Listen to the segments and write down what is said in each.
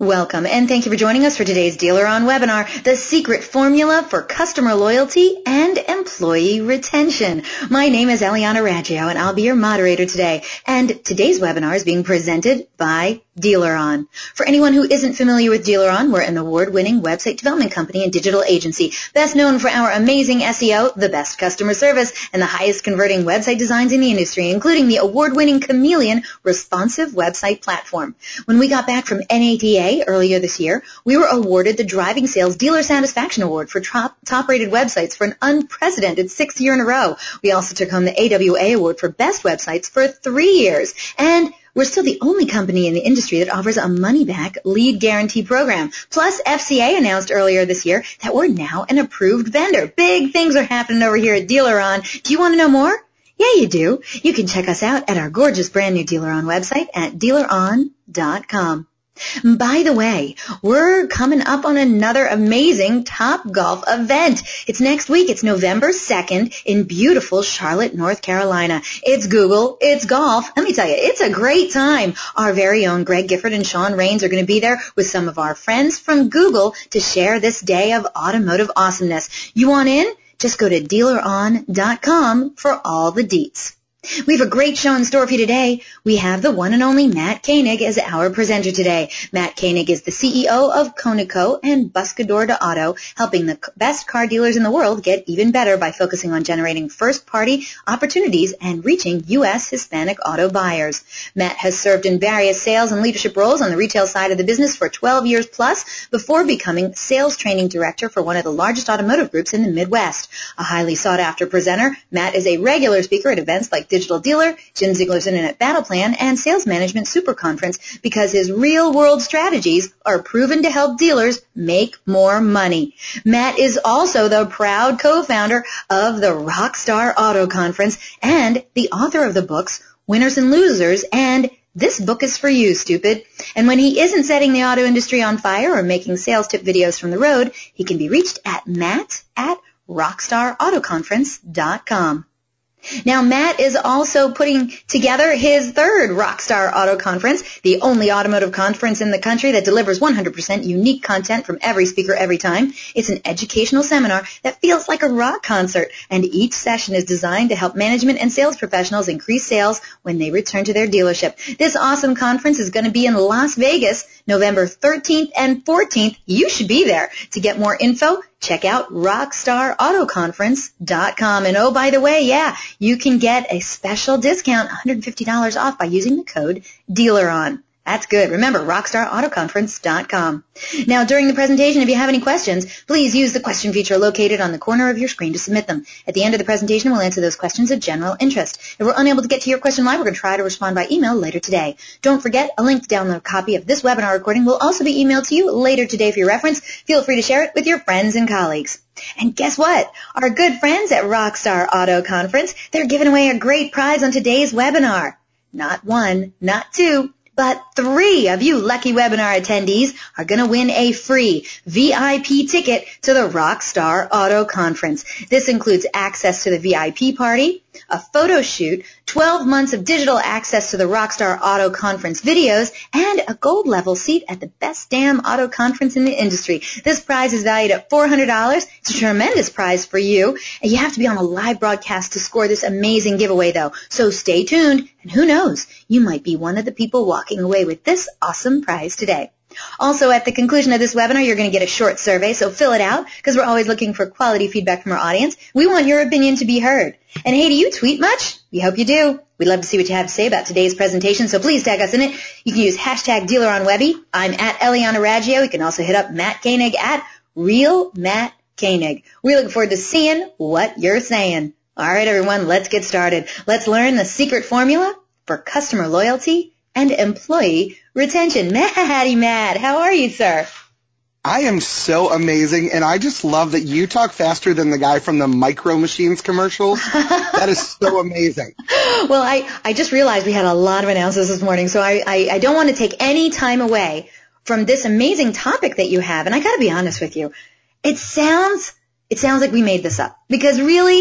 Welcome, and thank you for joining us for today's Dealer On webinar, The Secret Formula for Customer Loyalty and Employee Retention. My name is Eliana Raggio, and I'll be your moderator today. And today's webinar is being presented by Dealer On. For anyone who isn't familiar with Dealer On, we're an award-winning website development company and digital agency, best known for our amazing SEO, the best customer service, and the highest converting website designs in the industry, including the award-winning Chameleon responsive website platform. When we got back from NADA earlier this year, we were awarded the Driving Sales Dealer Satisfaction Award for top-rated websites for an unprecedented 6th year in a row. We also took home the AWA Award for Best Websites for 3 years. And we're still the only company in the industry that offers a money-back lead guarantee program. Plus, FCA announced earlier this year that we're now an approved vendor. Big things are happening over here at Dealer On. Do you want to know more? Yeah, you do. You can check us out at our gorgeous brand new Dealer On website at dealeron.com. By the way, we're coming up on another amazing Topgolf event. It's next week. It's November 2nd in beautiful Charlotte, North Carolina. It's Google. It's golf. Let me tell you, it's a great time. Our very own Greg Gifford and Sean Rains are going to be there with some of our friends from Google to share this day of automotive awesomeness. You want in? Just go to dealeron.com for all the deets. We have a great show in store for you today. We have the one and only Matt Koenig as our presenter today. Matt Koenig is the CEO of Conoco and Buscador de Auto, helping the best car dealers in the world get even better by focusing on generating first-party opportunities and reaching U.S. Hispanic auto buyers. Matt has served in various sales and leadership roles on the retail side of the business for 12 years plus before becoming sales training director for one of the largest automotive groups in the Midwest. A highly sought-after presenter, Matt is a regular speaker at events like Digital Dealer, Jim Ziegler's Internet Battle Plan, and Sales Management Super Conference because his real-world strategies are proven to help dealers make more money. Matt is also the proud co-founder of the Rockstar Auto Conference and the author of the books Winners and Losers and This Book is for You, Stupid. And when he isn't setting the auto industry on fire or making sales tip videos from the road, he can be reached at matt@rockstarautoconference.com. Now, Matt is also putting together his third Rockstar Auto Conference, the only automotive conference in the country that delivers 100% unique content from every speaker every time. It's an educational seminar that feels like a rock concert, and each session is designed to help management and sales professionals increase sales when they return to their dealership. This awesome conference is going to be in Las Vegas, November 13th and 14th. You should be there. To get more info, check out rockstarautoconference.com. And oh, by the way, you can get a special discount, $150 off by using the code DEALERON. That's good. Remember, rockstarautoconference.com. Now, during the presentation, if you have any questions, please use the question feature located on the corner of your screen to submit them. At the end of the presentation, we'll answer those questions of general interest. If we're unable to get to your question live, we're going to try to respond by email later today. Don't forget, a link to download a copy of this webinar recording will also be emailed to you later today for your reference. Feel free to share it with your friends and colleagues. And guess what? Our good friends at Rockstar Auto Conference, they're giving away a great prize on today's webinar. Not one, not two, but 3 of you lucky webinar attendees are going to win a free VIP ticket to the Rockstar Auto Conference. This includes access to the VIP party, a photo shoot, 12 months of digital access to the Rockstar Auto Conference videos, and a gold level seat at the best damn auto conference in the industry. This prize is valued at $400. It's a tremendous prize for you. And you have to be on a live broadcast to score this amazing giveaway, though. So stay tuned, and who knows, you might be one of the people walking away with this awesome prize today. Also, at the conclusion of this webinar, you're going to get a short survey, so fill it out because we're always looking for quality feedback from our audience. We want your opinion to be heard. And hey, do you tweet much? We hope you do. We'd love to see what you have to say about today's presentation, so please tag us in it. You can use hashtag DealerOnWebby. I'm at Eliana Raggio. You can also hit up Matt Koenig at Real Matt Koenig. We look forward to seeing what you're saying. All right, everyone, let's get started. Let's learn the secret formula for customer loyalty and employee retention. Matt, how are you, sir? I am so amazing, and I just love that you talk faster than the guy from the Micro Machines commercials. That is so amazing. Well, I just realized we had a lot of announcements this morning, so I don't want to take any time away from this amazing topic that you have, and I got to be honest with you. It sounds it sounds like we made this up. Because really,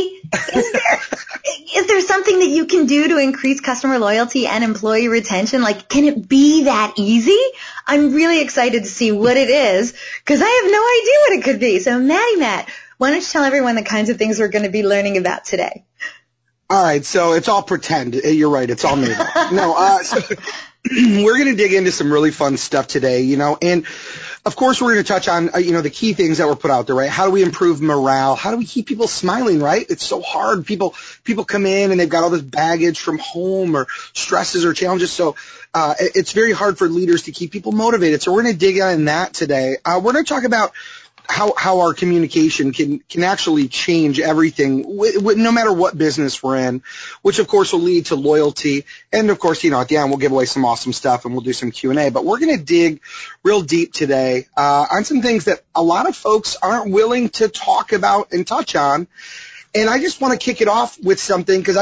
is there something that you can do to increase customer loyalty and employee retention? Like, can it be that easy? I'm really excited to see what it is because I have no idea what it could be. So Matt, why don't you tell everyone the kinds of things we're going to be learning about today? All right, so it's all pretend. You're right, it's all made up. No, so we're going to dig into some really fun stuff today, and of course we're going to touch on, the key things that were put out there, right? How do we improve morale? How do we keep people smiling, right? It's so hard. People come in and they've got all this baggage from home or stresses or challenges, so it's very hard for leaders to keep people motivated. So we're going to dig in that today. We're going to talk about how our communication can actually change everything, no matter what business we're in, which of course will lead to loyalty. And of course, at the end we'll give away some awesome stuff and we'll do some Q&A. But we're going to dig real deep today on some things that a lot of folks aren't willing to talk about and touch on. And I just want to kick it off with something because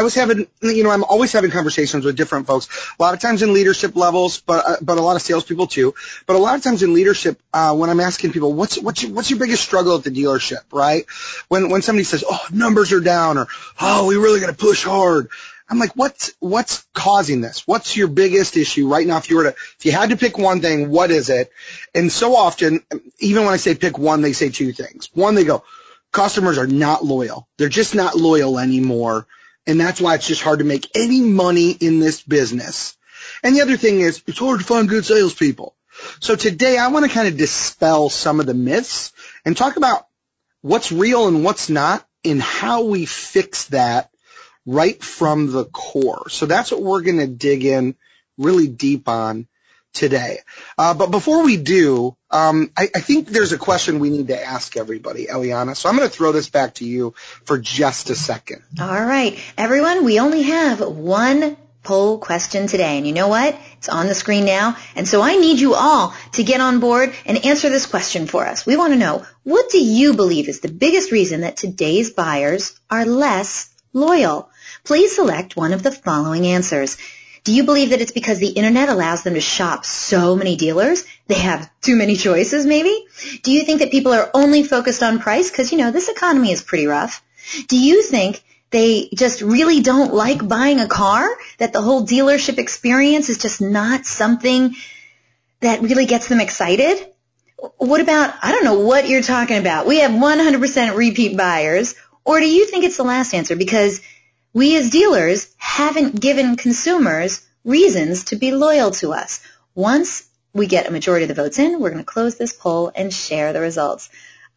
I'm always having conversations with different folks, a lot of times in leadership levels, but a lot of salespeople too. But a lot of times in leadership, when I'm asking people, what's your biggest struggle at the dealership, right? When somebody says, oh, numbers are down, or, oh, we really got to push hard. I'm like, what's causing this? What's your biggest issue right now? If you had to pick one thing, what is it? And so often, even when I say pick one, they say two things. One, they go, customers are not loyal. They're just not loyal anymore. And that's why it's just hard to make any money in this business. And the other thing is it's hard to find good salespeople. So today I want to kind of dispel some of the myths and talk about what's real and what's not and how we fix that right from the core. So that's what we're going to dig in really deep on today. But before we do, I think there's a question we need to ask everybody, Eliana. So I'm going to throw this back to you for just a second. All right. Everyone, we only have one poll question today. And you know what? It's on the screen now. And so I need you all to get on board and answer this question for us. We want to know, what do you believe is the biggest reason that today's buyers are less loyal? Please select one of the following answers. Do you believe that it's because the internet allows them to shop so many dealers? They have too many choices, maybe? Do you think that people are only focused on price? Because, this economy is pretty rough. Do you think they just really don't like buying a car? That the whole dealership experience is just not something that really gets them excited? What about, I don't know what you're talking about. We have 100% repeat buyers. Or do you think it's the last answer? Because we as dealers haven't given consumers reasons to be loyal to us. Once we get a majority of the votes in, we're going to close this poll and share the results.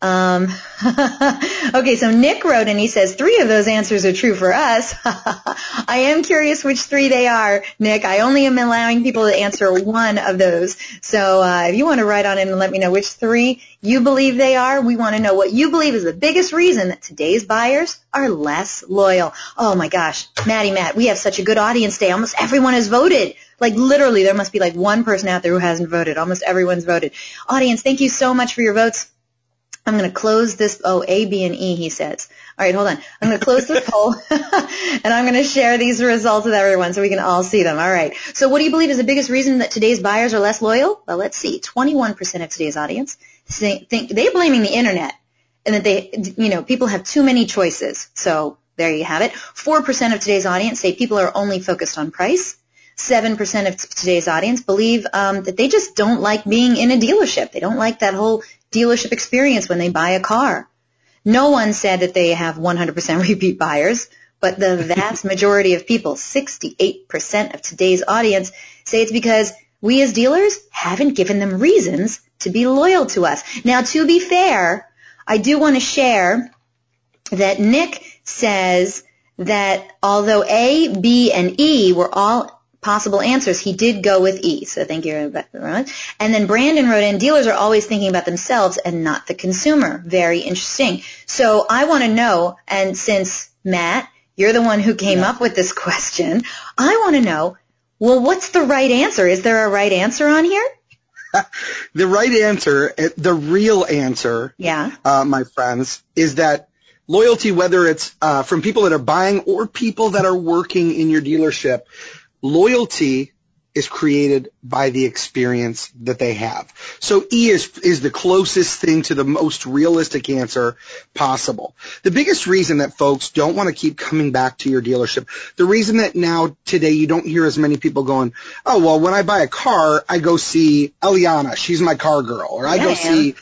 Okay, so Nick wrote and he says 3 of those answers are true for us. I am curious which 3 they are, Nick. I only am allowing people to answer one of those. So if you want to write on in and let me know which 3 you believe they are, we want to know what you believe is the biggest reason that today's buyers are less loyal. Oh my gosh, Matt, we have such a good audience today. Almost everyone has voted. Like literally, there must be like one person out there who hasn't voted. Almost everyone's voted. Audience, thank you so much for your votes. I'm going to close this. Oh, A, B, and E, he says. All right, hold on. I'm going to close this poll, and I'm going to share these results with everyone so we can all see them. All right. So what do you believe is the biggest reason that today's buyers are less loyal? Well, let's see. 21% of today's audience think they're blaming the internet and that people have too many choices. So there you have it. 4% of today's audience say people are only focused on price. 7% of today's audience believe that they just don't like being in a dealership. They don't like that whole dealership experience when they buy a car. No one said that they have 100% repeat buyers, but the vast majority of people, 68% of today's audience, say it's because we as dealers haven't given them reasons to be loyal to us. Now, to be fair, I do want to share that Nick says that although A, B, and E were all possible answers, he did go with E. So thank you very much. And then Brandon wrote in, dealers are always thinking about themselves and not the consumer. Very interesting. So I want to know, and since Matt, you're the one who came up with this question, I want to know, well, what's the right answer? Is there a right answer on here? The right answer, the real answer, my friends, is that loyalty, whether it's from people that are buying or people that are working in your dealership, loyalty is created by the experience that they have. So E is the closest thing to the most realistic answer possible. The biggest reason that folks don't want to keep coming back to your dealership, the reason that now today you don't hear as many people going, oh, well, when I buy a car, I go see Eliana. She's my car girl. Or I go see,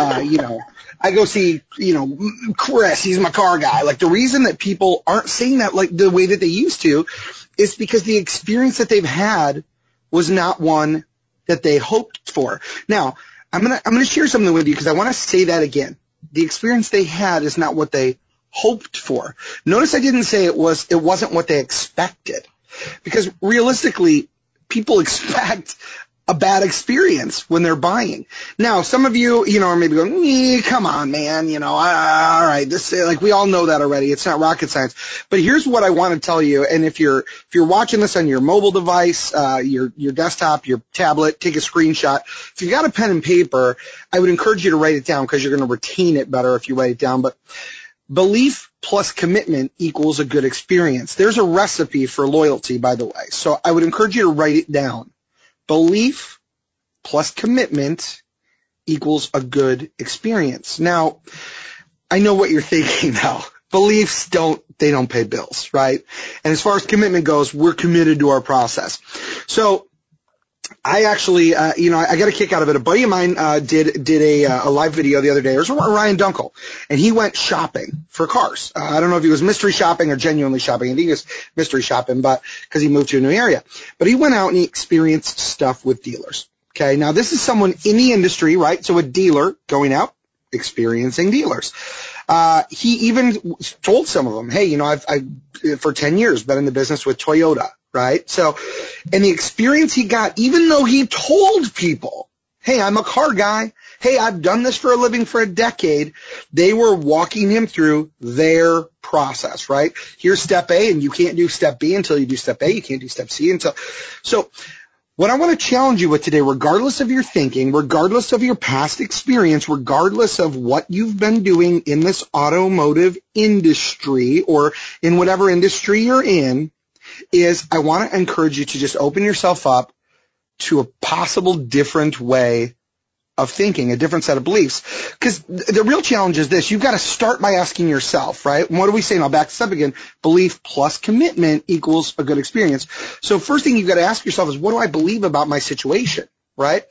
Chris, he's my car guy. Like, the reason that people aren't saying that like the way that they used to is because the experience that they've had was not one that they hoped for. Now, I'm gonna share something with you because I want to say that again. The experience they had is not what they hoped for. Notice I didn't say it wasn't what they expected, because realistically, people expect a bad experience when they're buying. Now, some of you, are maybe going, come on, man, all right, we all know that already. It's not rocket science. But here's what I want to tell you. And if you're watching this on your mobile device, your desktop, your tablet, take a screenshot. If you got a pen and paper, I would encourage you to write it down because you're going to retain it better if you write it down. But belief plus commitment equals a good experience. There's a recipe for loyalty, by the way. So I would encourage you to write it down. Belief plus commitment equals a good experience. Now, I know what you're thinking now. Beliefs don't pay bills, right? And as far as commitment goes, we're committed to our process. So I actually, I got a kick out of it. A buddy of mine did a live video the other day. It was Ryan Dunkel, and he went shopping for cars. I don't know if he was mystery shopping or genuinely shopping. I think he was mystery shopping, but because he moved to a new area. But he went out and he experienced stuff with dealers. Okay, now this is someone in the industry, right? So a dealer going out, experiencing dealers. He even told some of them, hey, I've for 10 years been in the business with Toyota. Right? So, and the experience he got, even though he told people, hey, I'm a car guy. Hey, I've done this for a living for a decade. They were walking him through their process, right? Here's step A, and you can't do step B until you do step A. You can't do step C until. So what I want to challenge you with today, regardless of your thinking, regardless of your past experience, regardless of what you've been doing in this automotive industry or in whatever industry you're in, is I want to encourage you to just open yourself up to a possible different way of thinking, a different set of beliefs. Because the real challenge is this. You've got to start by asking yourself, right? What are we saying? I'll back this up again. Belief plus commitment equals a good experience. So first thing you've got to ask yourself is, what do I believe about my situation, right?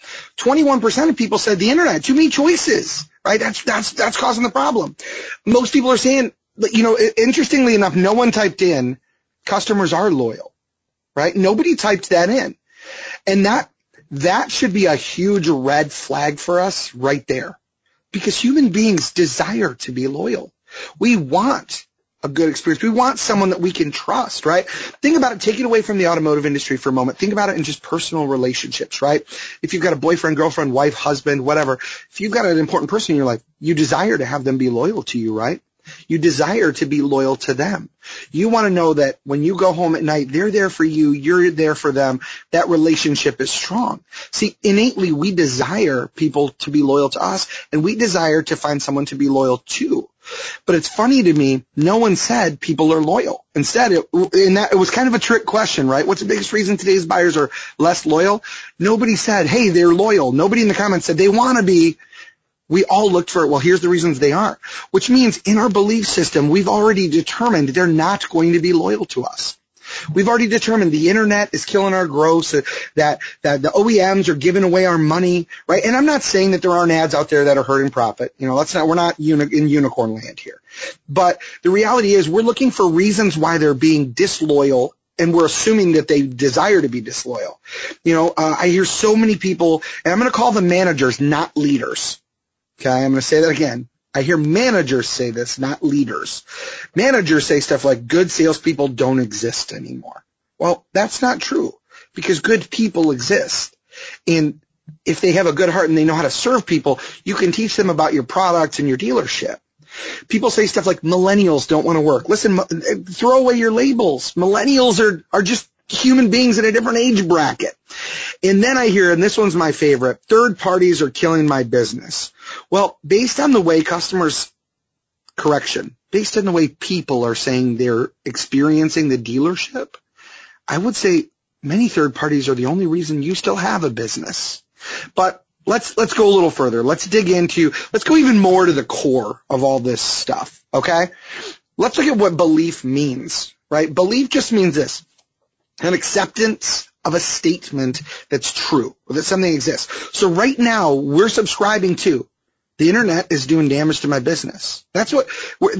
21% of people said the internet, too many choices, right? That's causing the problem. Most people are saying, interestingly enough, no one typed in, customers are loyal, right? Nobody typed that in. And that should be a huge red flag for us right there, because human beings desire to be loyal. We want a good experience. We want someone that we can trust, right? Think about it. Take it away from the automotive industry for a moment. Think about it in just personal relationships, right? If you've got a boyfriend, girlfriend, wife, husband, whatever, if you've got an important person in your life, you desire to have them be loyal to you, right? You desire to be loyal to them. You want to know that when you go home at night, they're there for you, you're there for them. That relationship is strong. See, innately, we desire people to be loyal to us, and we desire to find someone to be loyal to. But it's funny to me, no one said people are loyal. Instead, it was kind of a trick question, right? What's the biggest reason today's buyers are less loyal? Nobody said, hey, they're loyal. Nobody in the comments said they want to be. We all looked for it. Well, here's the reasons they aren't, which means in our belief system, we've already determined they're not going to be loyal to us. We've already determined the internet is killing our growth, that the OEMs are giving away our money, right? And I'm not saying that there aren't ads out there that are hurting profit. We're not in unicorn land here. But the reality is we're looking for reasons why they're being disloyal, and we're assuming that they desire to be disloyal. I hear so many people, and I'm going to call them managers, not leaders. Okay, I'm going to say that again. I hear managers say this, not leaders. Managers say stuff like good salespeople don't exist anymore. Well, that's not true, because good people exist. And if they have a good heart and they know how to serve people, you can teach them about your products and your dealership. People say stuff like millennials don't want to work. Listen, throw away your labels. Millennials are just human beings in a different age bracket. And then I hear, and this one's my favorite, third parties are killing my business. Well, based on the way based on the way people are saying they're experiencing the dealership, I would say many third parties are the only reason you still have a business. But let's go a little further. Let's go even more to the core of all this stuff, okay? Let's look at what belief means, right? Belief just means this: an acceptance of a statement that's true, or that something exists. So right now, we're subscribing to the internet is doing damage to my business. That's what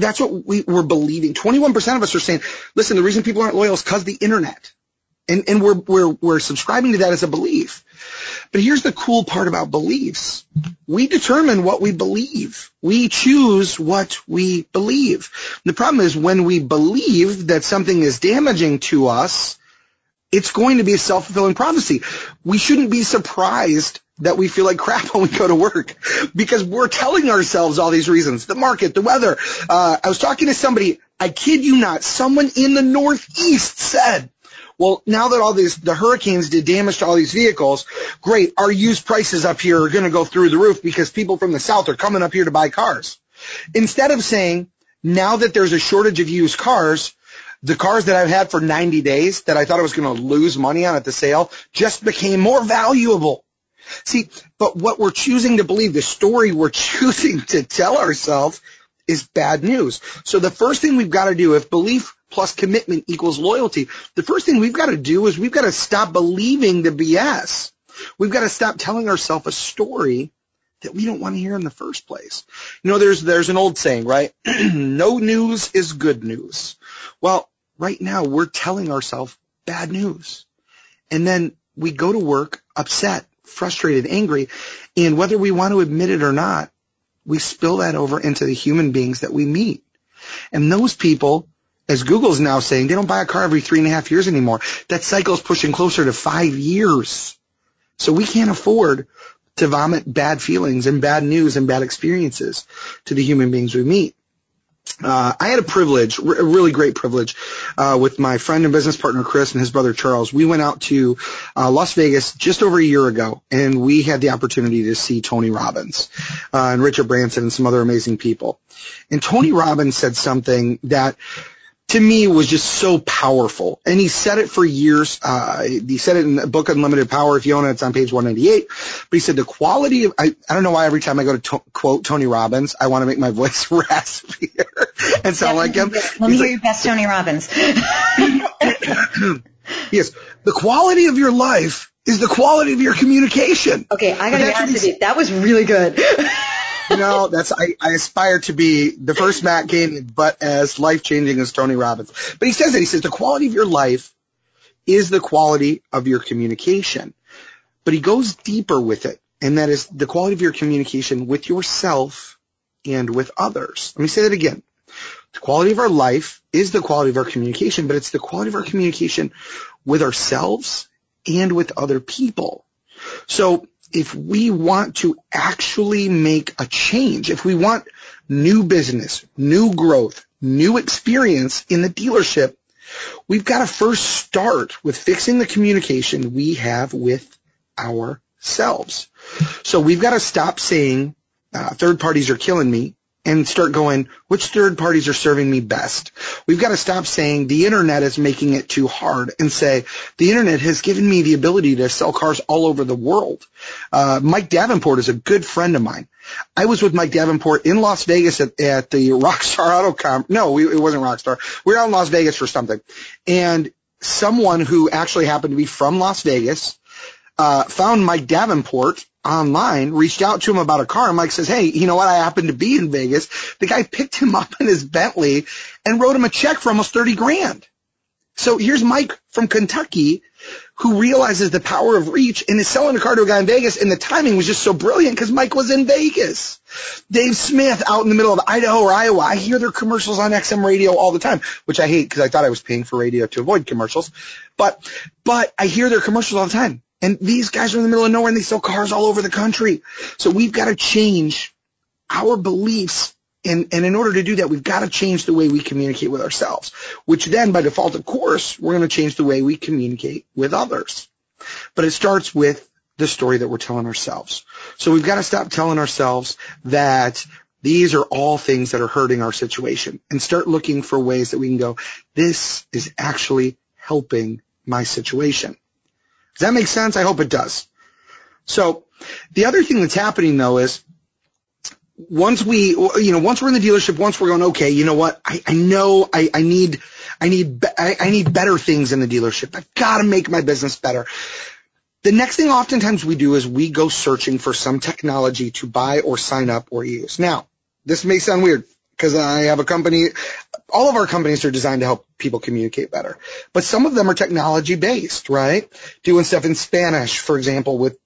we're believing. 21% of us are saying, listen, the reason people aren't loyal is because the internet. And we're subscribing to that as a belief. But here's the cool part about beliefs. We determine what we believe. We choose what we believe. The problem is when we believe that something is damaging to us, it's going to be a self-fulfilling prophecy. We shouldn't be surprised that we feel like crap when we go to work because we're telling ourselves all these reasons. The market, the weather. I was talking to somebody, I kid you not, someone in the Northeast said, well, now that the hurricanes did damage to all these vehicles, great, our used prices up here are going to go through the roof because people from the South are coming up here to buy cars. Instead of saying, now that there's a shortage of used cars, the cars that I've had for 90 days that I thought I was going to lose money on at the sale just became more valuable. See, but what we're choosing to believe, the story we're choosing to tell ourselves is bad news. So the first thing we've got to do, if belief plus commitment equals loyalty, the first thing we've got to do is we've got to stop believing the BS. We've got to stop telling ourselves a story that we don't want to hear in the first place. You know, there's an old saying, right? No news is good news. Well, right now we're telling ourselves bad news. And then we go to work upset, frustrated, angry, and whether we want to admit it or not, we spill that over into the human beings that we meet. And those people, as Google's now saying, they don't buy a car every 3.5 years anymore. That cycle's pushing closer to 5 years. So we can't afford to vomit bad feelings and bad news and bad experiences to the human beings we meet. I had a privilege, a really great privilege, with my friend and business partner Chris and his brother Charles. We went out to Las Vegas just over a year ago, and we had the opportunity to see Tony Robbins and Richard Branson and some other amazing people. And Tony Robbins said something that to me was just so powerful. And he said it for years. He said it in the book Unlimited Power. If you own it, it's on page 198. But he said the quality of, I don't know why every time I go to quote Tony Robbins, I want to make my voice raspier and sound like him. Let me hear your best Tony Robbins. Yes. The quality of your life is the quality of your communication. Okay, I got to be honest with you. That was really good. You know, I aspire to be the first Matt Gainey, but as life-changing as Tony Robbins. But he says the quality of your life is the quality of your communication. But he goes deeper with it, and that is the quality of your communication with yourself and with others. Let me say that again. The quality of our life is the quality of our communication, but it's the quality of our communication with ourselves and with other people. So if we want to actually make a change, if we want new business, new growth, new experience in the dealership, we've got to first start with fixing the communication we have with ourselves. So we've got to stop saying third parties are killing me and start going, which third parties are serving me best? We've got to stop saying the internet is making it too hard and say the internet has given me the ability to sell cars all over the world. Mike Davenport is a good friend of mine. I was with Mike Davenport in Las Vegas at the Rockstar Auto Conference. No, it wasn't Rockstar. We were out in Las Vegas for something. And someone who actually happened to be from Las Vegas found Mike Davenport online, reached out to him about a car, and Mike says, hey, you know what, I happen to be in Vegas. The guy picked him up in his Bentley and wrote him a check for almost $30,000. So here's Mike from Kentucky who realizes the power of reach and is selling a car to a guy in Vegas, and the timing was just so brilliant because Mike was in Vegas. Dave Smith out in the middle of Idaho or Iowa, I hear their commercials on XM radio all the time, which I hate because I thought I was paying for radio to avoid commercials. But I hear their commercials all the time. And these guys are in the middle of nowhere and they sell cars all over the country. So we've got to change our beliefs. And in order to do that, we've got to change the way we communicate with ourselves, which then by default, of course, we're going to change the way we communicate with others. But it starts with the story that we're telling ourselves. So we've got to stop telling ourselves that these are all things that are hurting our situation and start looking for ways that we can go, this is actually helping my situation. Does that make sense? I hope it does. So the other thing that's happening though is once we're in the dealership, once we're going, okay, you know what? I know I need better things in the dealership. I've got to make my business better. The next thing oftentimes we do is we go searching for some technology to buy or sign up or use. Now, this may sound weird because I have a company. All of our companies are designed to help people communicate better, but some of them are technology based, right? Doing stuff in Spanish, for example, with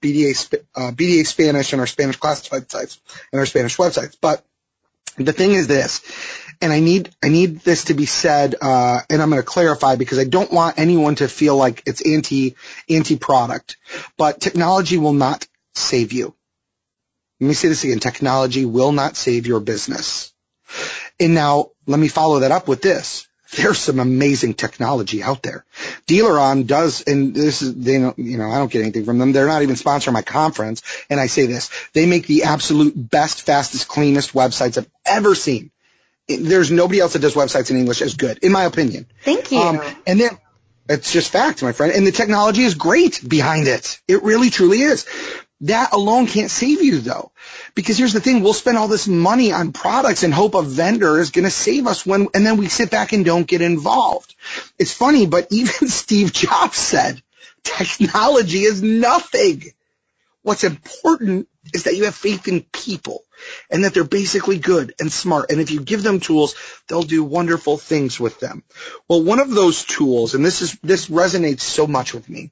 BDA Spanish and our Spanish classified sites and our Spanish websites. But the thing is this, and I need this to be said, and I'm going to clarify because I don't want anyone to feel like it's anti-product, but technology will not save you. Let me say this again. Technology will not save your business. And now let me follow that up with this. There's some amazing technology out there. Dealeron does, and this is, I don't get anything from them. They're not even sponsoring my conference. And I say this, they make the absolute best, fastest, cleanest websites I've ever seen. There's nobody else that does websites in English as good, in my opinion. Thank you. And then it's just fact, my friend. And the technology is great behind it. It really, truly is. That alone can't save you, though. Because here's the thing. We'll spend all this money on products and hope a vendor is going to save us and then we sit back and don't get involved. It's funny, but even Steve Jobs said technology is nothing. What's important is that you have faith in people and that they're basically good and smart. And if you give them tools, they'll do wonderful things with them. Well, one of those tools, and this resonates so much with me,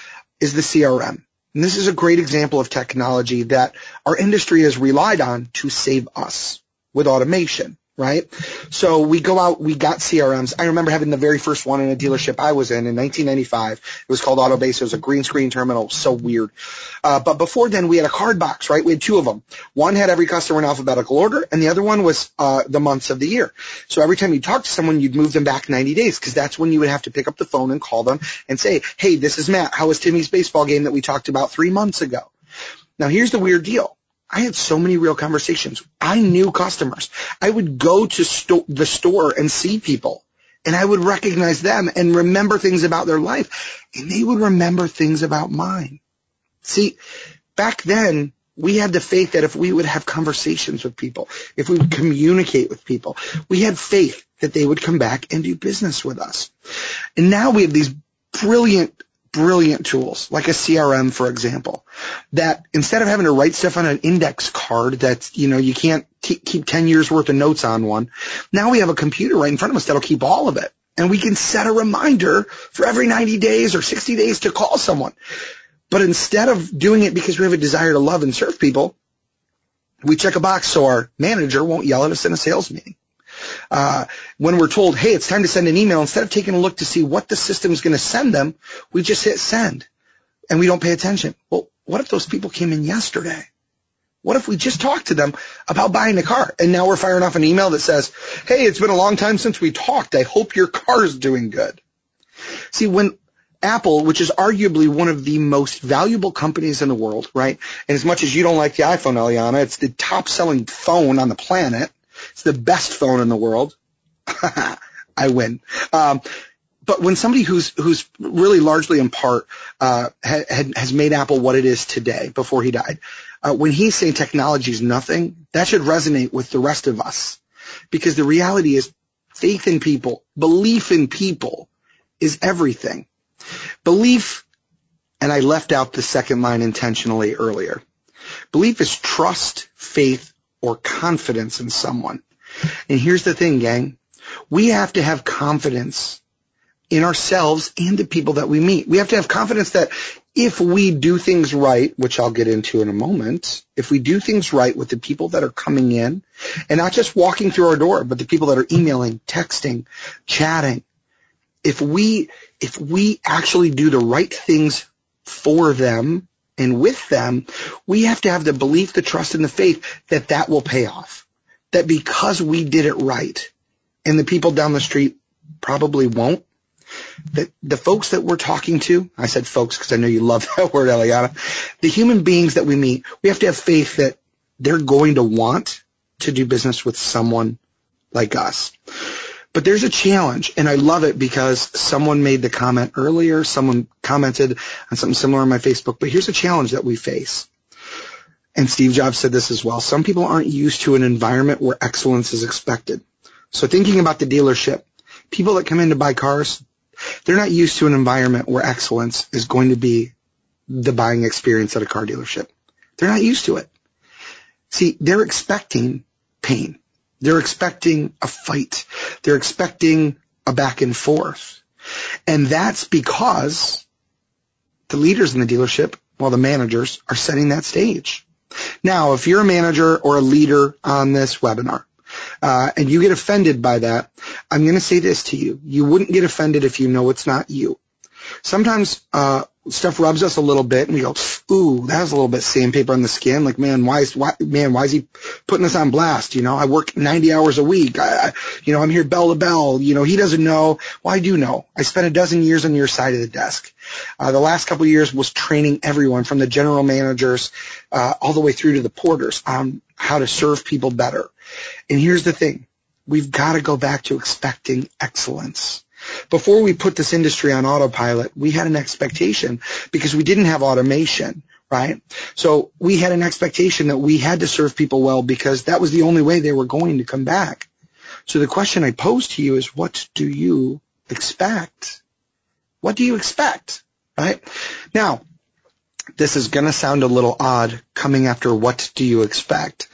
is the CRM. And this is a great example of technology that our industry has relied on to save us with automation, right? So we go out, we got CRMs. I remember having the very first one in a dealership I was in 1995. It was called Autobase. It was a green screen terminal. So weird. But before then, we had a card box, right? We had two of them. One had every customer in alphabetical order, and the other one was the months of the year. So every time you talk to someone, you'd move them back 90 days because that's when you would have to pick up the phone and call them and say, hey, this is Matt. How was Timmy's baseball game that we talked about 3 months ago? Now, here's the weird deal. I had so many real conversations. I knew customers. I would go to the store and see people, and I would recognize them and remember things about their life, and they would remember things about mine. See, back then, we had the faith that if we would have conversations with people, if we would communicate with people, we had faith that they would come back and do business with us. And now we have these brilliant tools, like a CRM, for example, that instead of having to write stuff on an index card that's, you can't keep 10 years worth of notes on one, now we have a computer right in front of us that'll keep all of it. And we can set a reminder for every 90 days or 60 days to call someone. But instead of doing it because we have a desire to love and serve people, we check a box so our manager won't yell at us in a sales meeting. When we're told, hey, it's time to send an email, instead of taking a look to see what the system is going to send them, we just hit send and we don't pay attention. Well, what if those people came in yesterday? What if we just talked to them about buying a car and now we're firing off an email that says, hey, it's been a long time since we talked. I hope your car is doing good. See, when Apple, which is arguably one of the most valuable companies in the world, right? And as much as you don't like the iPhone, Eliana, it's the top selling phone on the planet. It's the best phone in the world. I win. But when somebody who's really largely in part has made Apple what it is today before he died, when he's saying technology is nothing, that should resonate with the rest of us. Because the reality is faith in people, belief in people is everything. Belief, and I left out the second line intentionally earlier. Belief is trust, faith, or confidence in someone. And here's the thing, gang. We have to have confidence in ourselves and the people that we meet. We have to have confidence that if we do things right, which I'll get into in a moment, if we do things right with the people that are coming in, and not just walking through our door, but the people that are emailing, texting, chatting, if we actually do the right things for them and with them, we have to have the belief, the trust, and the faith that that will pay off. That because we did it right, and the people down the street probably won't, that the folks that we're talking to, I said folks because I know you love that word, Eliana, the human beings that we meet, we have to have faith that they're going to want to do business with someone like us. But there's a challenge, and I love it because someone made the comment earlier, someone commented on something similar on my Facebook, but here's a challenge that we face. And Steve Jobs said this as well. Some people aren't used to an environment where excellence is expected. So thinking about the dealership, people that come in to buy cars, they're not used to an environment where excellence is going to be the buying experience at a car dealership. They're not used to it. See, they're expecting pain. They're expecting a fight. They're expecting a back and forth. And that's because the leaders in the dealership, well, the managers, are setting that stage. Now, if you're a manager or a leader on this webinar, and you get offended by that, I'm going to say this to you. You wouldn't get offended if you know it's not you. Sometimes stuff rubs us a little bit, and we go, ooh, that was a little bit sandpaper on the skin. Like, man, why is he putting us on blast? You know, I work 90 hours a week. I'm here bell to bell. You know, he doesn't know. Well, I do know. I spent 12 years on your side of the desk. The last couple of years was training everyone from the general managers all the way through to the porters on how to serve people better. And here's the thing. We've got to go back to expecting excellence. Before we put this industry on autopilot, we had an expectation because we didn't have automation, right? So we had an expectation that we had to serve people well because that was the only way they were going to come back. So the question I pose to you is, what do you expect? What do you expect, right? Now, this is going to sound a little odd coming after what do you expect.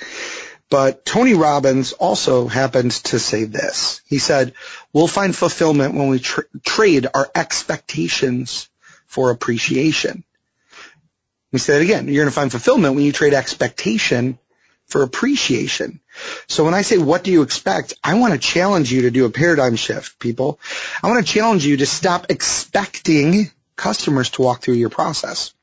But Tony Robbins also happened to say this. He said, we'll find fulfillment when we trade our expectations for appreciation. Let me say that again. You're going to find fulfillment when you trade expectation for appreciation. So when I say, what do you expect? I want to challenge you to do a paradigm shift, people. I want to challenge you to stop expecting customers to walk through your process.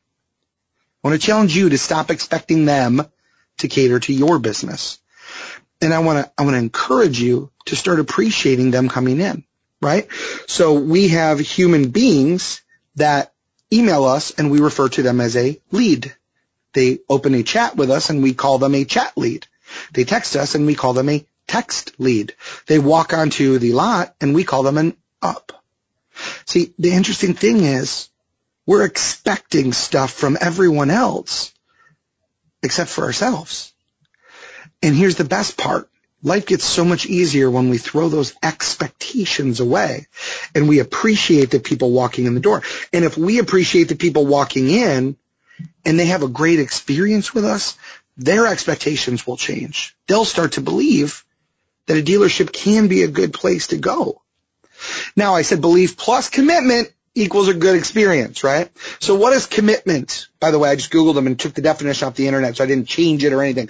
I want to challenge you to stop expecting them to cater to your business. And I want to encourage you to start appreciating them coming in, right? So we have human beings that email us and we refer to them as a lead. They open a chat with us and we call them a chat lead. They text us and we call them a text lead. They walk onto the lot and we call them an up. See, the interesting thing is we're expecting stuff from everyone else except for ourselves. And here's the best part. Life gets so much easier when we throw those expectations away and we appreciate the people walking in the door. And if we appreciate the people walking in and they have a great experience with us, their expectations will change. They'll start to believe that a dealership can be a good place to go. Now, I said belief plus commitment equals a good experience, right? So what is commitment? By the way, I just Googled them and took the definition off the internet, so I didn't change it or anything.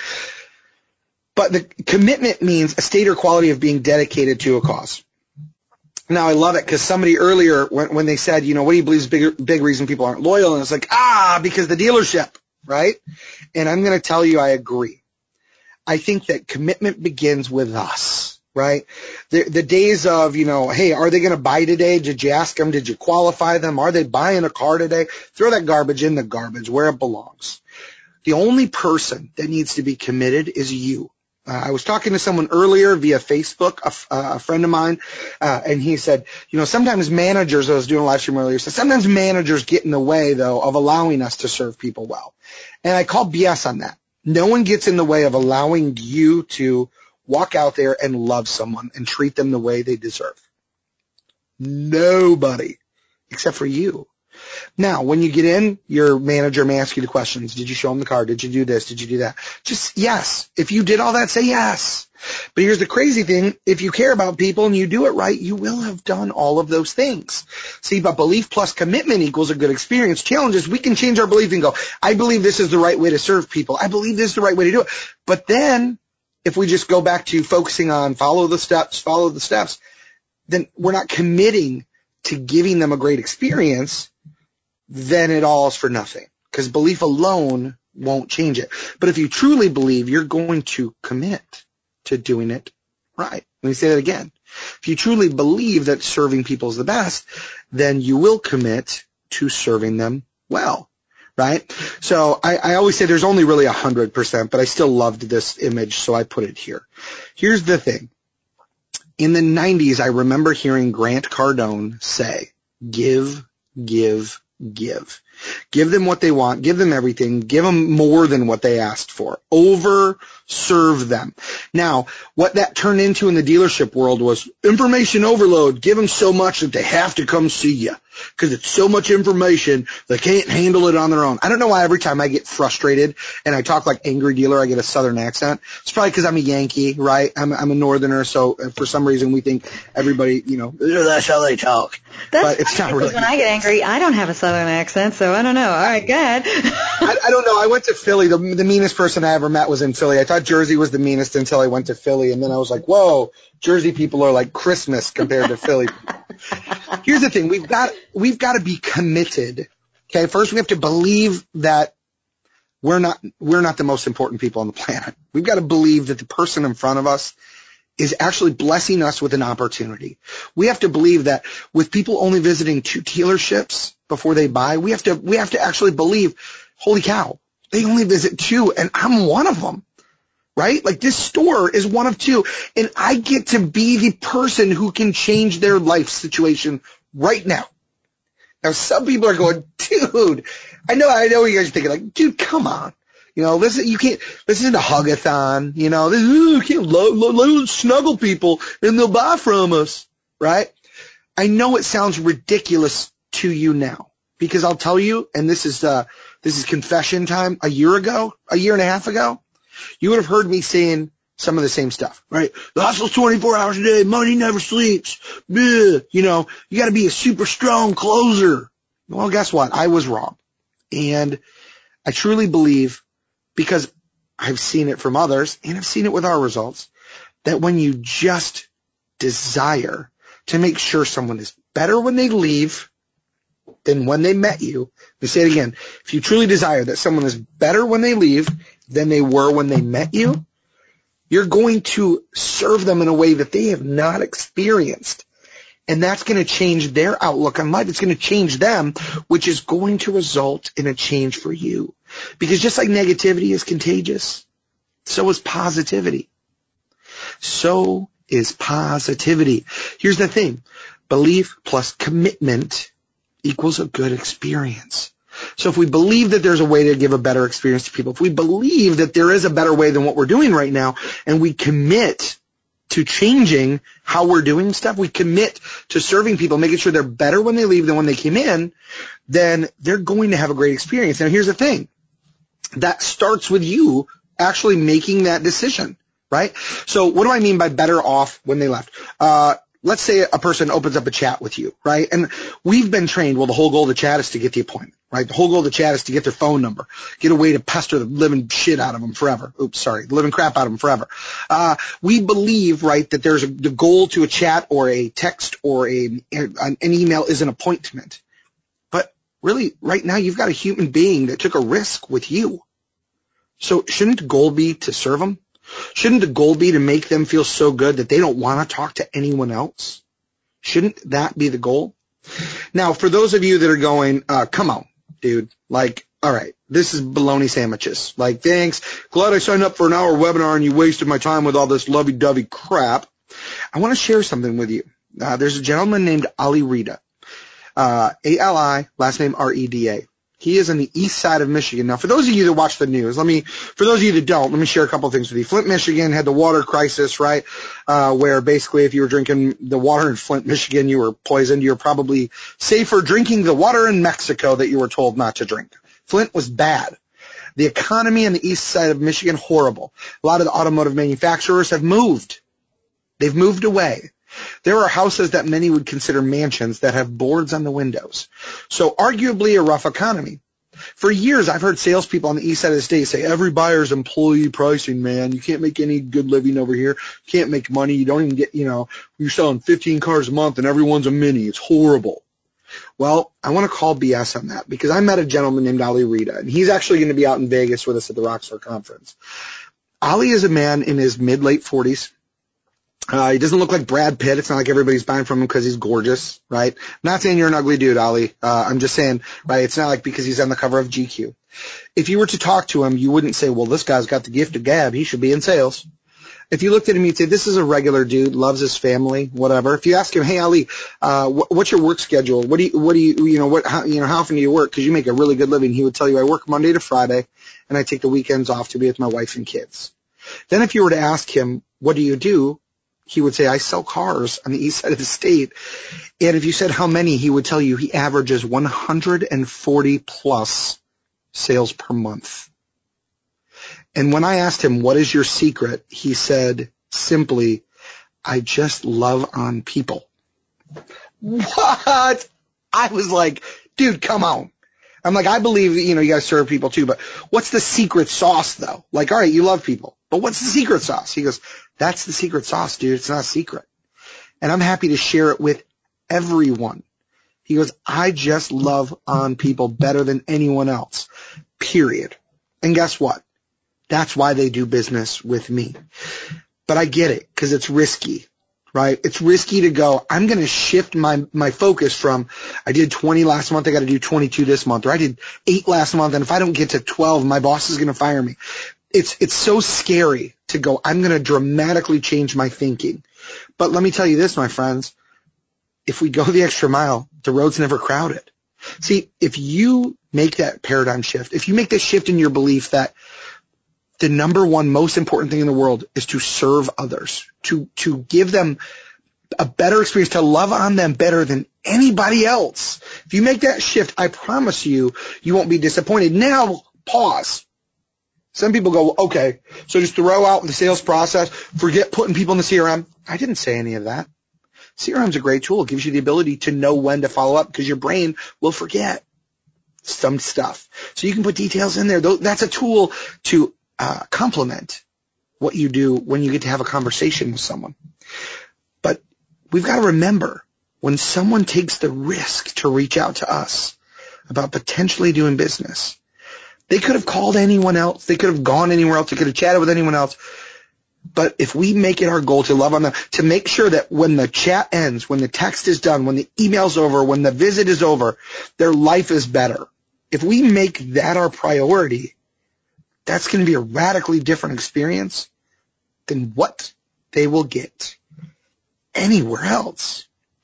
But the commitment means a state or quality of being dedicated to a cause. Now, I love it because somebody earlier, when they said, you know, what do you believe is big reason people aren't loyal? And it's like, because the dealership, right? And I'm going to tell you, I agree. I think that commitment begins with us, right? The days of, you know, hey, are they going to buy today? Did you ask them? Did you qualify them? Are they buying a car today? Throw that garbage in the garbage where it belongs. The only person that needs to be committed is you. I was talking to someone earlier via Facebook, a friend of mine, and he said, you know, sometimes managers, I was doing a live stream earlier, said sometimes managers get in the way, though, of allowing us to serve people well. And I call BS on that. No one gets in the way of allowing you to walk out there and love someone and treat them the way they deserve. Nobody, except for you. Now, when you get in, your manager may ask you the questions. Did you show them the car? Did you do this? Did you do that? Just yes. If you did all that, say yes. But here's the crazy thing. If you care about people and you do it right, you will have done all of those things. See, but belief plus commitment equals a good experience. Challenge is we can change our belief and go, I believe this is the right way to serve people. I believe this is the right way to do it. But then if we just go back to focusing on follow the steps, then we're not committing to giving them a great experience. Then it all is for nothing because belief alone won't change it. But if you truly believe, you're going to commit to doing it right. Let me say that again. If you truly believe that serving people is the best, then you will commit to serving them well, right? So I always say there's only really 100%, but I still loved this image, so I put it here. Here's the thing. In the 90s, I remember hearing Grant Cardone say, give, give, give. Give them what they want. Give them everything. Give them more than what they asked for. Overserve them. Now, what that turned into in the dealership world was information overload. Give them so much that they have to come see you because it's so much information they can't handle it on their own. I don't know why every time I get frustrated and I talk like angry dealer, I get a southern accent. It's probably because I'm a Yankee, right? I'm a northerner, so for some reason we think everybody, that's how they talk. But it's not really. When I get angry, I don't have a southern accent, so I don't know. All right, go ahead. I don't know. I went to Philly. The meanest person I ever met was in Philly. I thought Jersey was the meanest until I went to Philly, and then I was like, whoa, Jersey people are like Christmas compared to Philly people. Here's the thing. We've got to be committed. Okay. First, we have to believe that we're not the most important people on the planet. We've got to believe that the person in front of us is actually blessing us with an opportunity. We have to believe that with people only visiting 2 dealerships before they buy, we have to actually believe, holy cow, they only visit 2 and I'm one of them. Right? Like this store is one of 2 and I get to be the person who can change their life situation right now. Now some people are going, dude, I know what you guys are thinking, like, dude, come on. This isn't a hug-a-thon, you can't snuggle people and they'll buy from us, right? I know it sounds ridiculous to you now because I'll tell you, and this is confession time, a year and a half ago, you would have heard me saying some of the same stuff, right? The hustle's 24 hours a day. Money never sleeps. Bleh. You got to be a super strong closer. Well, guess what? I was wrong. And I truly believe, because I've seen it from others and I've seen it with our results, that when you just desire to make sure someone is better when they leave than when they met you, let me say it again. If you truly desire that someone is better when they leave than they were when they met you, you're going to serve them in a way that they have not experienced. And that's going to change their outlook on life. It's going to change them, which is going to result in a change for you. Because just like negativity is contagious, so is positivity. So is positivity. Here's the thing. Belief plus commitment equals a good experience. So if we believe that there's a way to give a better experience to people, if we believe that there is a better way than what we're doing right now, and we commit to changing how we're doing stuff, we commit to serving people, making sure they're better when they leave than when they came in, then they're going to have a great experience. Now, here's the thing. That starts with you actually making that decision, right? So what do I mean by better off when they left? Let's say a person opens up a chat with you, right? And we've been trained, well, the whole goal of the chat is to get the appointment, right? The whole goal of the chat is to get their phone number, get a way to pester the living shit out of them forever. The living crap out of them forever. We believe, right, that the goal to a chat or a text or an email is an appointment. But really, right now, you've got a human being that took a risk with you. So shouldn't the goal be to serve them? Shouldn't the goal be to make them feel so good that they don't want to talk to anyone else? Shouldn't that be the goal? Now, for those of you that are going, come on, dude, like, all right, this is bologna sandwiches. Like, thanks. Glad I signed up for an hour webinar and you wasted my time with all this lovey-dovey crap. I want to share something with you. There's a gentleman named Ali Reda. A-L-I, last name R-E-D-A. He is on the east side of Michigan. Now, for those of you that watch the news, for those of you that don't, let me share a couple of things with you. Flint, Michigan had the water crisis, right? Where basically if you were drinking the water in Flint, Michigan, you were poisoned. You're probably safer drinking the water in Mexico that you were told not to drink. Flint was bad. The economy on the east side of Michigan, horrible. A lot of the automotive manufacturers have moved. They've moved away. There are houses that many would consider mansions that have boards on the windows. So arguably a rough economy. For years, I've heard salespeople on the east side of the state say, every buyer's employee pricing, man. You can't make any good living over here. You can't make money. You don't even get, you're selling 15 cars a month and everyone's a mini. It's horrible. Well, I want to call BS on that because I met a gentleman named Ali Reda, and he's actually going to be out in Vegas with us at the Rockstar Conference. Ali is a man in his mid-late 40s. He doesn't look like Brad Pitt. It's not like everybody's buying from him because he's gorgeous, right? I'm not saying you're an ugly dude, Ali. I'm just saying, right, it's not like because he's on the cover of GQ. If you were to talk to him, you wouldn't say, well, this guy's got the gift of gab. He should be in sales. If you looked at him, you'd say, this is a regular dude, loves his family, whatever. If you ask him, hey, Ali, what's your work schedule? How often do you work? Because you make a really good living. He would tell you, I work Monday to Friday, and I take the weekends off to be with my wife and kids. Then if you were to ask him, what do you do? He would say, I sell cars on the east side of the state. And if you said how many, he would tell you he averages 140 plus sales per month. And when I asked him, what is your secret? He said simply, I just love on people. What? I was like, dude, come on. I'm like, I believe, you got to serve people too, but what's the secret sauce though? Like, all right, you love people, but what's the secret sauce? He goes, that's the secret sauce, dude. It's not a secret. And I'm happy to share it with everyone. He goes, I just love on people better than anyone else, period. And guess what? That's why they do business with me. But I get it, because it's risky, right? It's risky to go, I'm going to shift my focus from, I did 20 last month, I got to do 22 this month, or I did 8 last month, and if I don't get to 12, my boss is going to fire me. It's so scary to go, I'm going to dramatically change my thinking. But let me tell you this, my friends, if we go the extra mile, the road's never crowded. See, if you make that paradigm shift, if you make the shift in your belief that the number one most important thing in the world is to serve others, to give them a better experience, to love on them better than anybody else. If you make that shift, I promise you, you won't be disappointed. Now, pause. Some people go, okay, so just throw out the sales process, forget putting people in the CRM. I didn't say any of that. CRM is a great tool. It gives you the ability to know when to follow up because your brain will forget some stuff. So you can put details in there. That's a tool to complement what you do when you get to have a conversation with someone. But we've got to remember, when someone takes the risk to reach out to us about potentially doing business, they could have called anyone else. They could have gone anywhere else. They could have chatted with anyone else. But if we make it our goal to love on them, to make sure that when the chat ends, when the text is done, when the email's over, when the visit is over, their life is better. If we make that our priority, that's going to be a radically different experience than what they will get anywhere else.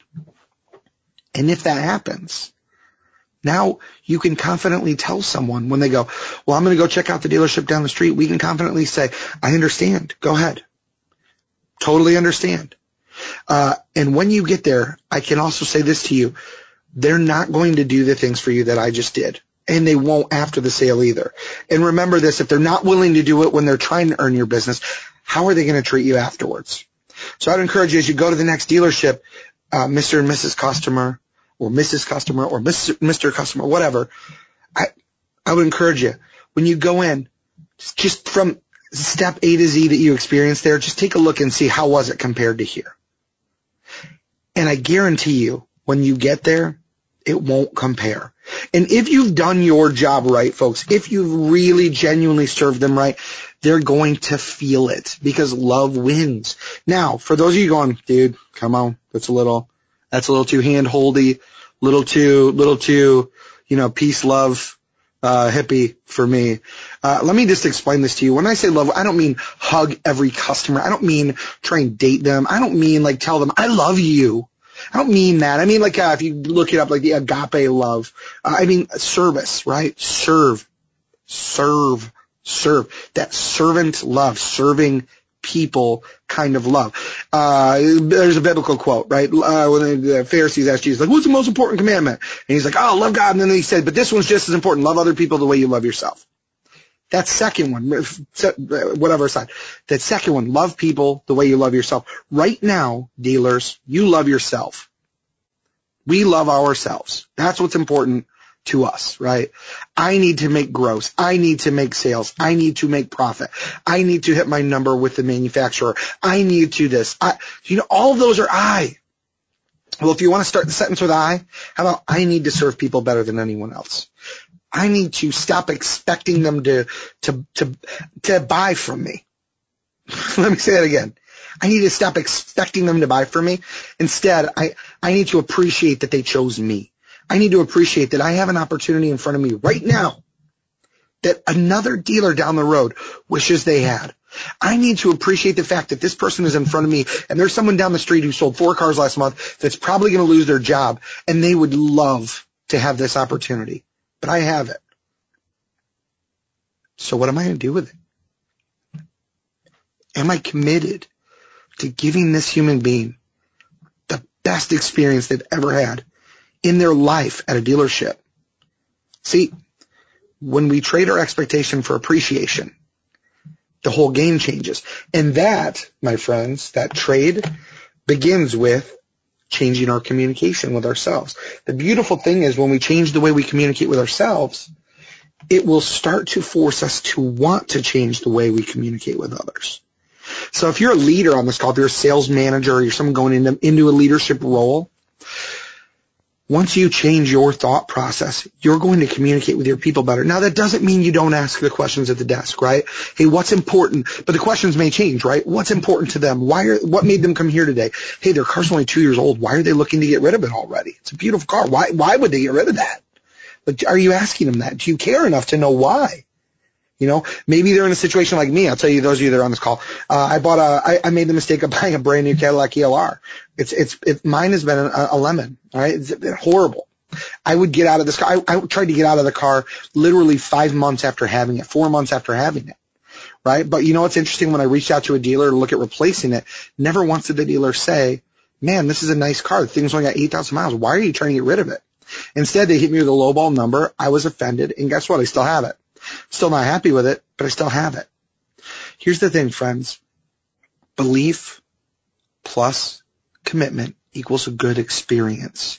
And if that happens, now you can confidently tell someone when they go, well, I'm going to go check out the dealership down the street. We can confidently say, I understand. Go ahead. Totally understand. And when you get there, I can also say this to you. They're not going to do the things for you that I just did. And they won't after the sale either. And remember this, if they're not willing to do it when they're trying to earn your business, how are they going to treat you afterwards? So I'd encourage you as you go to the next dealership, Mr. and Mrs. Customer, or Mrs. Customer, or Mr. Customer, whatever, I would encourage you, when you go in, just from step A to Z that you experienced there, just take a look and see how was it compared to here. And I guarantee you, when you get there, it won't compare. And if you've done your job right, folks, if you've really genuinely served them right, they're going to feel it because love wins. Now, for those of you going, dude, come on, that's a little too hand-holdy, little too, peace, love, hippie for me. Let me just explain this to you. When I say love, I don't mean hug every customer. I don't mean try and date them. I don't mean like tell them I love you. I don't mean that. I mean like if you look it up, like the agape love. I mean service, right? Serve. That servant love, serving people kind of love. There's a biblical quote, right? When the Pharisees asked Jesus, like, what's the most important commandment? And he's like, oh, love God. And then he said, but this one's just as important. Love other people the way you love yourself. That second one, whatever aside, that second one, love people the way you love yourself. Right now, dealers, you love yourself. We love ourselves. That's what's important to us, right? I need to make gross. I need to make sales. I need to make profit. I need to hit my number with the manufacturer. I need to this. All of those are I. Well, if you want to start the sentence with I, how about I need to serve people better than anyone else? I need to stop expecting them to buy from me. Let me say that again. I need to stop expecting them to buy from me. Instead, I need to appreciate that they chose me. I need to appreciate that I have an opportunity in front of me right now that another dealer down the road wishes they had. I need to appreciate the fact that this person is in front of me and there's someone down the street who sold 4 cars last month that's probably going to lose their job, and they would love to have this opportunity, but I have it. So what am I going to do with it? Am I committed to giving this human being the best experience they've ever had in their life at a dealership? See, when we trade our expectation for appreciation, the whole game changes. And that, my friends, that trade begins with changing our communication with ourselves. The beautiful thing is when we change the way we communicate with ourselves, it will start to force us to want to change the way we communicate with others. So if you're a leader on this call, if you're a sales manager or you're someone going into a leadership role, once you change your thought process, you're going to communicate with your people better. Now, that doesn't mean you don't ask the questions at the desk, right? Hey, what's important? But the questions may change, right? What's important to them? What made them come here today? Hey, their car's only 2 years old. Why are they looking to get rid of it already? It's a beautiful car. Why would they get rid of that? But are you asking them that? Do you care enough to know why? You know, maybe they're in a situation like me. I'll tell you, those of you that are on this call, I made the mistake of buying a brand new Cadillac ELR. Mine has been a lemon. All right. It's been horrible. I would get out of this car. I tried to get out of the car literally 5 months after having it, 4 months after having it. Right. But you know, what's interesting, when I reached out to a dealer to look at replacing it, never once did the dealer say, man, this is a nice car. The thing's only got 8,000 miles. Why are you trying to get rid of it? Instead, they hit me with a lowball number. I was offended. And guess what? I still have it. Still not happy with it, but I still have it. Here's the thing, friends. Belief plus commitment equals a good experience.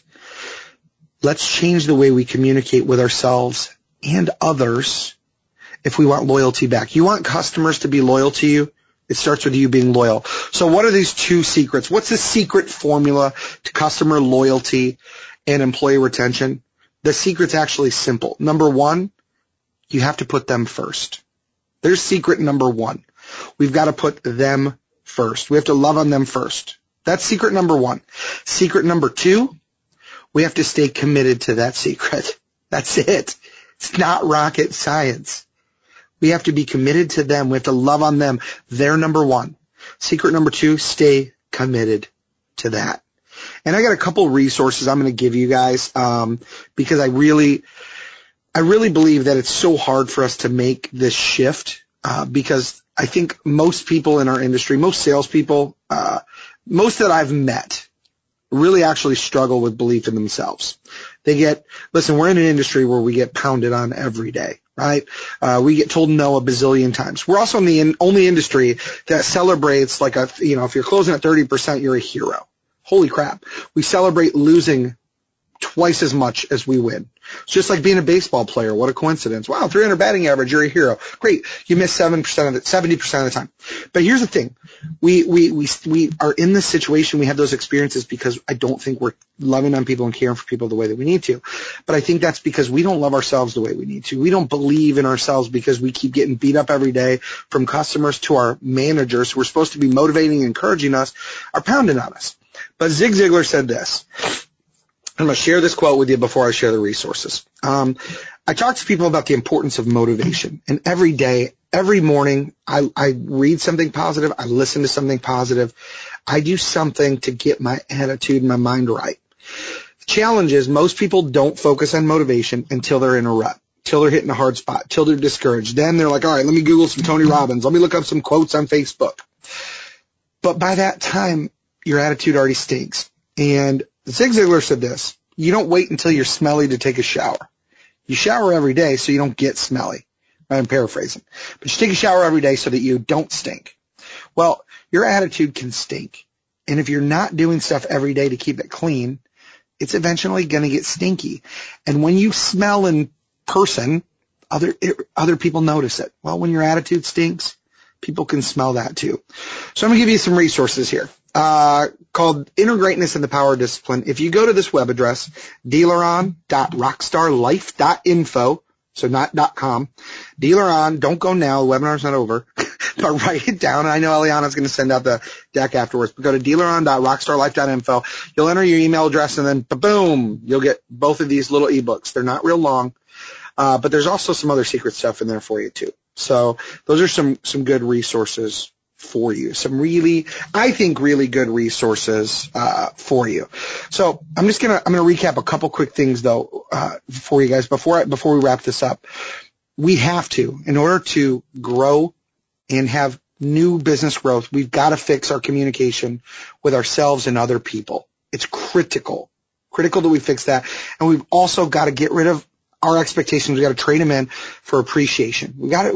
Let's change the way we communicate with ourselves and others if we want loyalty back. You want customers to be loyal to you? It starts with you being loyal. So what are these 2 secrets? What's the secret formula to customer loyalty and employee retention? The secret's actually simple. Number 1, you have to put them first. There's secret number 1. We've got to put them first. We have to love on them first. That's secret number 1. Secret number 2, we have to stay committed to that secret. That's it. It's not rocket science. We have to be committed to them. We have to love on them. They're number 1. Secret number 2, stay committed to that. And I got a couple resources I'm going to give you guys because I really believe that it's so hard for us to make this shift because I think most people in our industry, most salespeople, most that I've met really actually struggle with belief in themselves. Listen, we're in an industry where we get pounded on every day, right? We get told no a bazillion times. We're also in the only industry that celebrates if you're closing at 30%, you're a hero. Holy crap. We celebrate losing twice as much as we win. It's just like being a baseball player. What a coincidence. Wow, 300 batting average, you're a hero. Great. You miss 70% of the time. But here's the thing. We are in this situation. We have those experiences because I don't think we're loving on people and caring for people the way that we need to. But I think that's because we don't love ourselves the way we need to. We don't believe in ourselves because we keep getting beat up every day from customers to our managers who are supposed to be motivating and encouraging us are pounding on us. But Zig Ziglar said this. I'm going to share this quote with you before I share the resources. I talk to people about the importance of motivation. And every day, every morning, I read something positive. I listen to something positive. I do something to get my attitude and my mind right. The challenge is most people don't focus on motivation until they're in a rut, till they're hitting a hard spot, till they're discouraged. Then they're like, all right, let me Google some Tony Robbins. Let me look up some quotes on Facebook. But by that time, your attitude already stinks. And Zig Ziglar said this, you don't wait until you're smelly to take a shower. You shower every day so you don't get smelly. I'm paraphrasing. But you take a shower every day so that you don't stink. Well, your attitude can stink. And if you're not doing stuff every day to keep it clean, it's eventually going to get stinky. And when you smell in person, other people notice it. Well, when your attitude stinks, people can smell that too. So I'm going to give you some resources here. Called Inner Greatness and the Power of Discipline. If you go to this web address, dealeron.rockstarlife.info, so not .com, Dealeron, don't go now, the webinar's not over, but write it down. I know Eliana's going to send out the deck afterwards, but go to dealeron.rockstarlife.info. You'll enter your email address and then boom, you'll get both of these little ebooks. They're not real long, but there's also some other secret stuff in there for you too. So those are some good resources for you. Some really, I think, really good resources for you. So I'm gonna recap a couple quick things though for you guys before we wrap this up. We have to, in order to grow and have new business growth, we've got to fix our communication with ourselves and other people. It's critical that we fix that. And we've also got to get rid of our expectations. We've got to trade them in for appreciation. We've got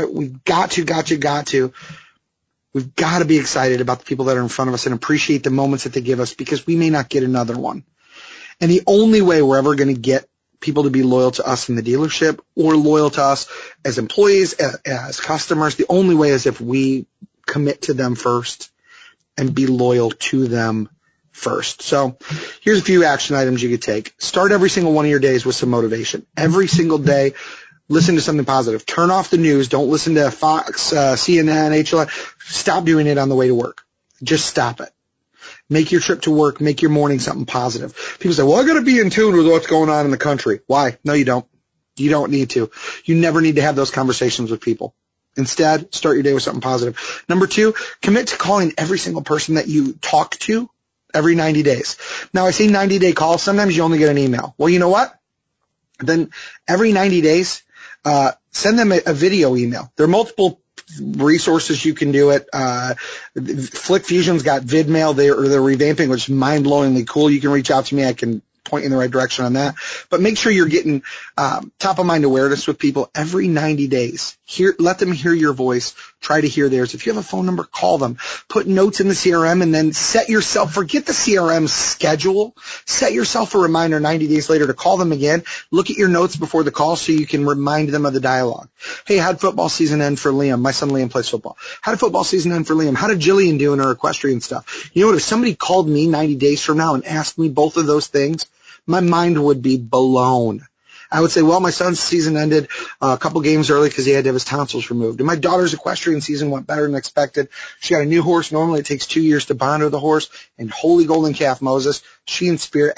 to be excited about the people that are in front of us and appreciate the moments that they give us, because we may not get another one. And the only way we're ever going to get people to be loyal to us in the dealership or loyal to us as employees, as customers, the only way is if we commit to them first and be loyal to them first. So here's a few action items you could take. Start every single one of your days with some motivation. Every single day, listen to something positive. Turn off the news. Don't listen to Fox, CNN, HLN. Stop doing it on the way to work. Just stop it. Make your trip to work, make your morning something positive. People say, well, I got to be in tune with what's going on in the country. Why? No, you don't. You don't need to. You never need to have those conversations with people. Instead, start your day with something positive. Number 2, commit to calling every single person that you talk to every 90 days. Now, I say 90-day calls. Sometimes you only get an email. Well, you know what? Then every 90 days, send them a video email. There are multiple resources you can do it. FlickFusion's got VidMail. They're revamping, which is mind-blowingly cool. You can reach out to me. I can point you in the right direction on that. But make sure you're getting top-of-mind awareness with people every 90 days. Let them hear your voice. Try to hear theirs. If you have a phone number, call them. Put notes in the CRM, and then forget the CRM schedule. Set yourself a reminder 90 days later to call them again. Look at your notes before the call so you can remind them of the dialogue. Hey, how'd football season end for Liam? My son Liam plays football. How did football season end for Liam? How did Jillian do in her equestrian stuff? You know what? If somebody called me 90 days from now and asked me both of those things, my mind would be blown. I would say, well, my son's season ended a couple games early because he had to have his tonsils removed. And my daughter's equestrian season went better than expected. She got a new horse. Normally it takes 2 years to bond with the horse. And holy golden calf Moses, she and Spirit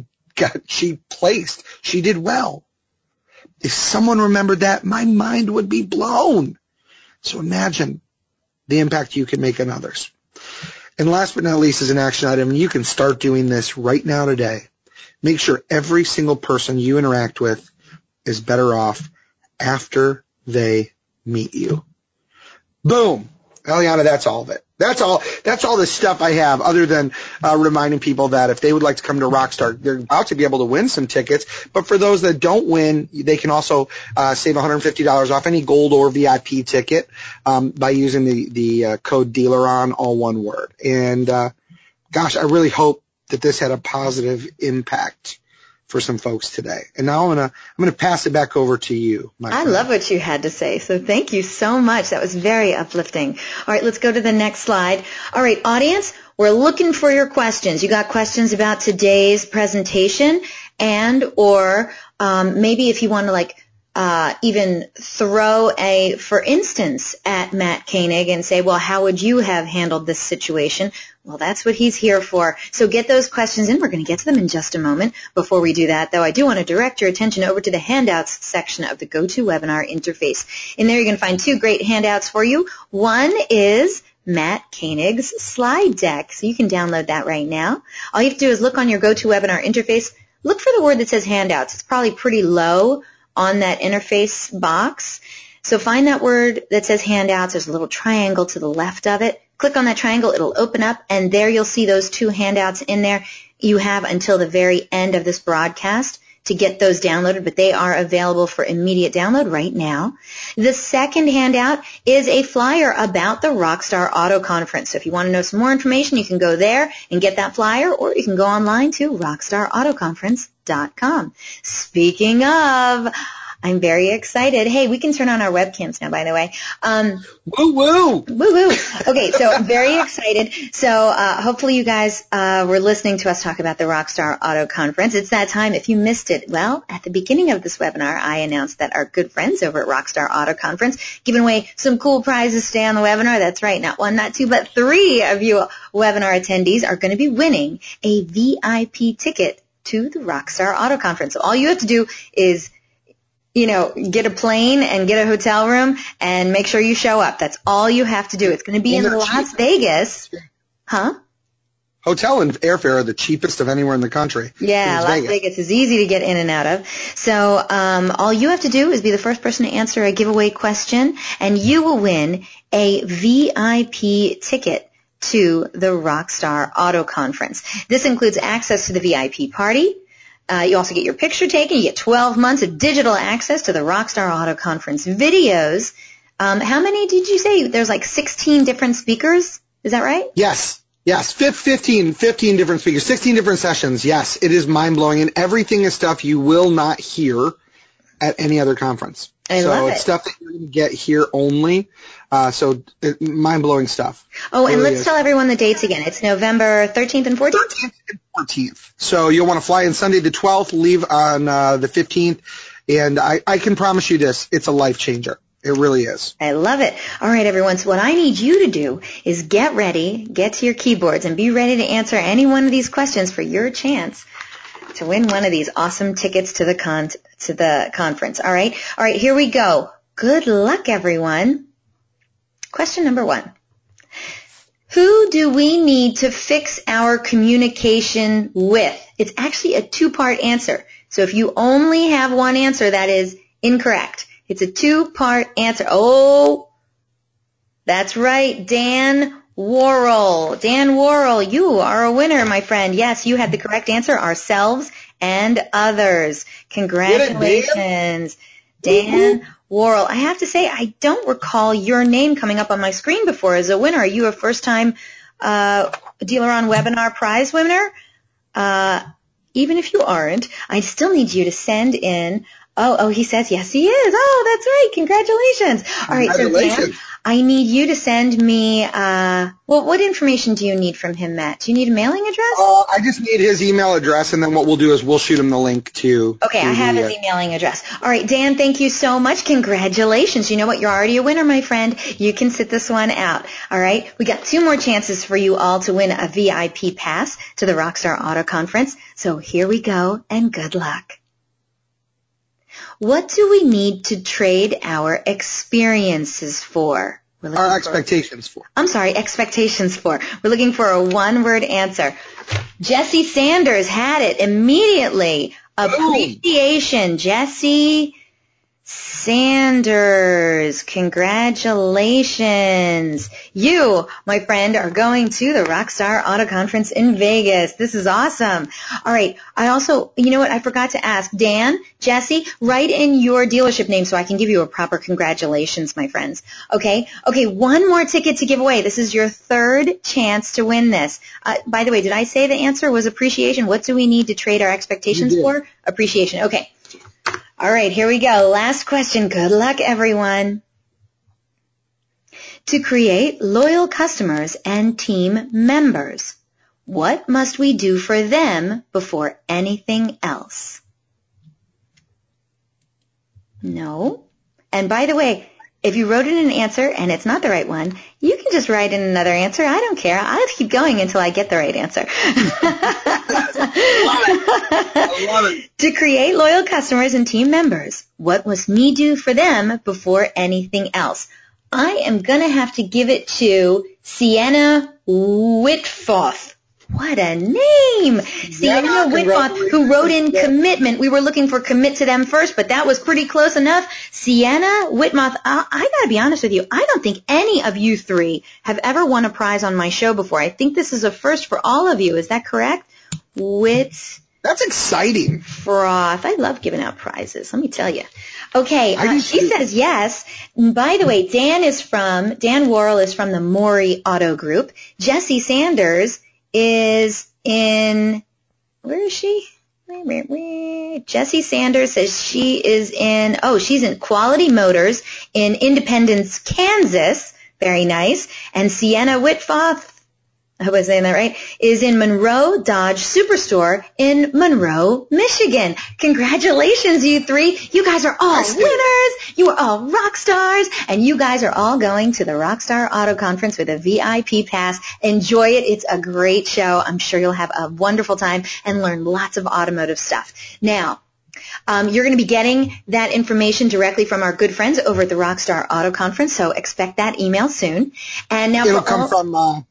she placed. She did well. If someone remembered that, my mind would be blown. So imagine the impact you can make on others. And last but not least is an action item. And you can start doing this right now today. Make sure every single person you interact with is better off after they meet you. Boom. Eliana, that's all of it. That's all the stuff I have, other than reminding people that if they would like to come to Rockstar, they're about to be able to win some tickets. But for those that don't win, they can also save $150 off any gold or VIP ticket by using the code DEALERON, all one word. And gosh, I really hope that this had a positive impact for some folks today. And now I'm gonna pass it back over to you, my friend. I love what you had to say, so thank you so much. That was very uplifting. All right, let's go to the next slide. All right, audience, we're looking for your questions. You got questions about today's presentation, and or maybe if you want to even throw a for instance at Matt Koenig and say, well, how would you have handled this situation? Well, that's what he's here for. So get those questions in. We're going to get to them in just a moment. Before we do that, though, I do want to direct your attention over to the handouts section of the GoToWebinar interface. In there, you're going to find 2 great handouts for you. One is Matt Koenig's slide deck. So you can download that right now. All you have to do is look on your GoToWebinar interface. Look for the word that says handouts. It's probably pretty low on that interface box. So find that word that says handouts. There's a little triangle to the left of it. Click on that triangle. It'll open up, and there you'll see those 2 handouts in there. You have until the very end of this broadcast to get those downloaded, but they are available for immediate download right now. The second handout is a flyer about the Rockstar Auto Conference. So if you want to know some more information, you can go there and get that flyer, or you can go online to rockstarautoconference.com. Speaking of, I'm very excited. Hey, we can turn on our webcams now, by the way. Woo-woo! Woo-woo. Okay, so I'm very excited. So hopefully you guys were listening to us talk about the Rockstar Auto Conference. It's that time. If you missed it, well, at the beginning of this webinar, I announced that our good friends over at Rockstar Auto Conference giving away some cool prizes today on the webinar. That's right, not 1, not 2, but 3 of you webinar attendees are going to be winning a VIP ticket to the Rockstar Auto Conference. So all you have to do is get a plane and get a hotel room and make sure you show up. That's all you have to do. It's going to be in Las Vegas. Huh? Hotel and airfare are the cheapest of anywhere in the country. Yeah, Las Vegas is easy to get in and out of. So all you have to do is be the first person to answer a giveaway question, and you will win a VIP ticket to the Rockstar Auto Conference. This includes access to the VIP party. You also get your picture taken. You get 12 months of digital access to the Rockstar Auto Conference videos. How many did you say? There's like 16 different speakers. Is that right? Yes. 15 different speakers, 16 different sessions. Yes, it is mind-blowing, and everything is stuff you will not hear at any other conference. I love it. It's stuff that you're going to get here only. Mind-blowing stuff. Oh, and let's tell everyone the dates again. It's November 13th and 14th? 13th and 14th. So you'll want to fly in Sunday the 12th, leave on the 15th, and I can promise you this, it's a life changer. It really is. I love it. All right, everyone. So what I need you to do is get ready, get to your keyboards, and be ready to answer any one of these questions for your chance to win one of these awesome tickets to the conference. All right, here we go. Good luck, everyone. Question number 1. Who do we need to fix our communication with? It's actually a 2-part answer. So if you only have one answer, that is incorrect. It's a 2-part answer. Oh, that's right, Dan Worrell. Dan Worrell, you are a winner, my friend. Yes, you had the correct answer, ourselves and others. Congratulations, Dan Worrell. I have to say, I don't recall your name coming up on my screen before as a winner. Are you a first-time Dealer on Webinar prize winner? Even if you aren't, I still need you to send in. Oh, he says yes, he is. Oh, that's right. Congratulations. All right, so Dan, I need you to send me, what information do you need from him, Matt? Do you need a mailing address? I just need his email address, and then what we'll do is we'll shoot him the link to... Okay, I have his emailing address. All right, Dan, thank you so much. Congratulations. You know what? You're already a winner, my friend. You can sit this one out. All right, we got 2 more chances for you all to win a VIP pass to the Rockstar Auto Conference. So here we go, and good luck. What do we need to trade our experiences for? Our expectations for. I'm sorry, expectations for. We're looking for a 1-word answer. Jesse Sanders had it immediately. Appreciation. Jesse Sanders. Congratulations. You, my friend, are going to the Rockstar Auto Conference in Vegas. This is awesome. All right. I also, you know what? I forgot to ask. Dan, Jesse, write in your dealership name so I can give you a proper congratulations, my friends. Okay? Okay, 1 more ticket to give away. This is your 3rd chance to win this. By the way, did I say the answer was appreciation? What do we need to trade our expectations for? Appreciation. Okay. All right, here we go. Last question. Good luck, everyone. To create loyal customers and team members, what must we do for them before anything else? No. And by the way, if you wrote in an answer and it's not the right one, you can just write in another answer. I don't care. I'll keep going until I get the right answer. I love it. To create loyal customers and team members, what must we do for them before anything else? I am going to have to give it to Sienna Whitfoth. What a name! Sienna Whitfoth, who wrote in commitment. We were looking for commit to them first, but that was pretty close enough. Sienna Whitfoth, I got to be honest with you. I don't think any of you 3 have ever won a prize on my show before. I think this is a first for all of you. Is that correct? That's exciting. Froth. I love giving out prizes, let me tell you. Okay, she says yes. And by the way, Dan Worrell is from the Maury Auto Group. Jesse Sanders is in, where is she? Jesse Sanders says she's in Quality Motors in Independence, Kansas. Very nice. And Sienna Whitfoth, I hope I'm saying that right, is in Monroe Dodge Superstore in Monroe, Michigan. Congratulations, you 3. You guys are all winners. You are all rock stars. And you guys are all going to the Rockstar Auto Conference with a VIP pass. Enjoy it. It's a great show. I'm sure you'll have a wonderful time and learn lots of automotive stuff. Now, You're going to be getting that information directly from our good friends over at the Rockstar Auto Conference, so expect that email soon. And now it'll come from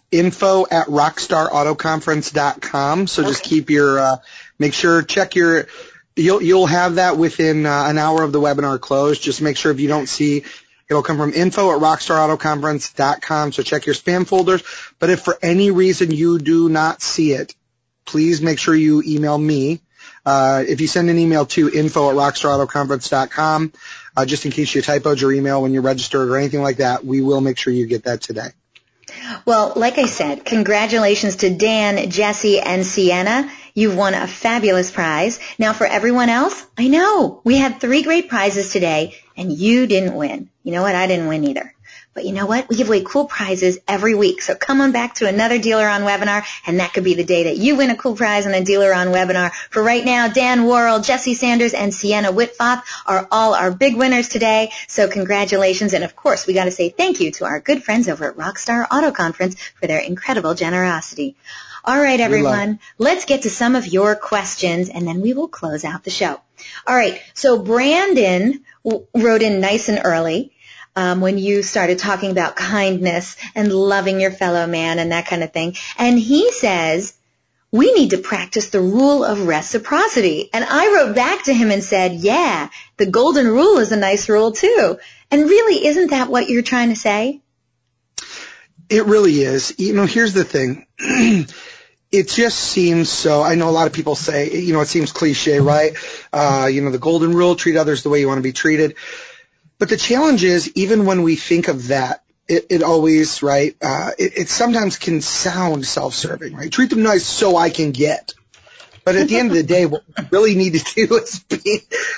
info@rockstarautoconference.com. So just keep your check your. You'll have that within an hour of the webinar close. Just make sure if you don't see, it'll come from info@rockstarautoconference.com. So check your spam folders. But if for any reason you do not see it, please make sure you email me. If you send an email to info@rockstarautoconference.com, just in case you typoed your email when you registered or anything like that, we will make sure you get that today. Well, like I said, congratulations to Dan, Jesse, and Sienna. You've won a fabulous prize. Now for everyone else, I know we had 3 great prizes today, and you didn't win. You know what? I didn't win either. But you know what? We give away cool prizes every week. So come on back to another Dealer On webinar, and that could be the day that you win a cool prize on a Dealer On webinar. For right now, Dan Worrell, Jesse Sanders, and Sienna Whitfoth are all our big winners today. So congratulations. And of course, we got to say thank you to our good friends over at Rockstar Auto Conference for their incredible generosity. All right, everyone, let's get to some of your questions, and then we will close out the show. All right, so Brandon wrote in nice and early. When you started talking about kindness and loving your fellow man and that kind of thing. And he says, we need to practice the rule of reciprocity. And I wrote back to him and said, yeah, the golden rule is a nice rule too. And really, isn't that what you're trying to say? It really is. You know, here's the thing. It just seems so, I know a lot of people say, you know, it seems cliche, right? The golden rule, treat others the way you want to be treated. But the challenge is, even when we think of that, it always, right, it sometimes can sound self-serving, right? Treat them nice so I can get. But at the end of the day, what we really need to do is be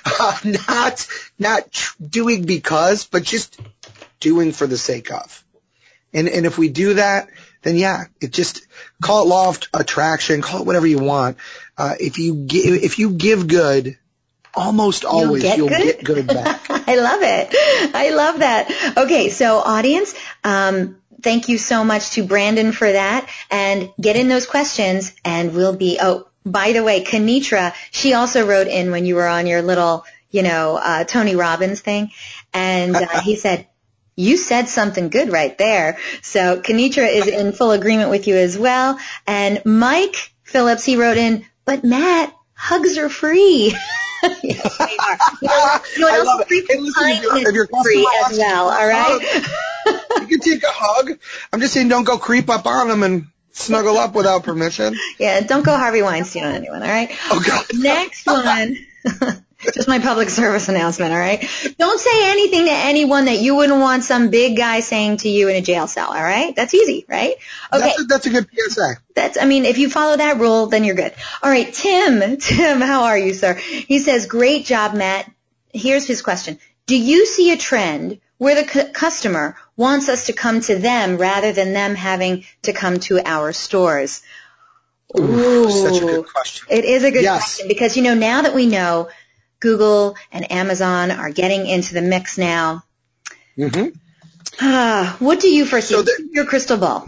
not doing because, but just doing for the sake of. And if we do that, then yeah, it just, call it law of attraction, call it whatever you want. If you give good, almost always you'll get good back. I love it. I love that. Okay, so audience, thank you so much to Brandon for that. And get in those questions, and we'll be, oh, by the way, Kenitra, she also wrote in when you were on your little, Tony Robbins thing. And he said, you said something good right there. So Kenitra is in full agreement with you as well. And Mike Phillips, he wrote in, but Matt, hugs are free. Yes, they are. I love it. Hey, listen, if your free as well, all right? You can take a hug. I'm just saying, don't go creep up on them and snuggle up without permission. Yeah, don't go Harvey Weinstein on anyone, all right? Oh, God. Next one. Just my public service announcement, all right? Don't say anything to anyone that you wouldn't want some big guy saying to you in a jail cell, all right? That's easy, right? Okay. That's a good PSA. If you follow that rule, then you're good. All right, Tim, how are you, sir? He says, great job, Matt. Here's his question. Do you see a trend where the customer wants us to come to them rather than them having to come to our stores? Ooh, such a good question. It is a good question because, now that we know Google and Amazon are getting into the mix now. Mm-hmm. What do you foresee? Your crystal ball.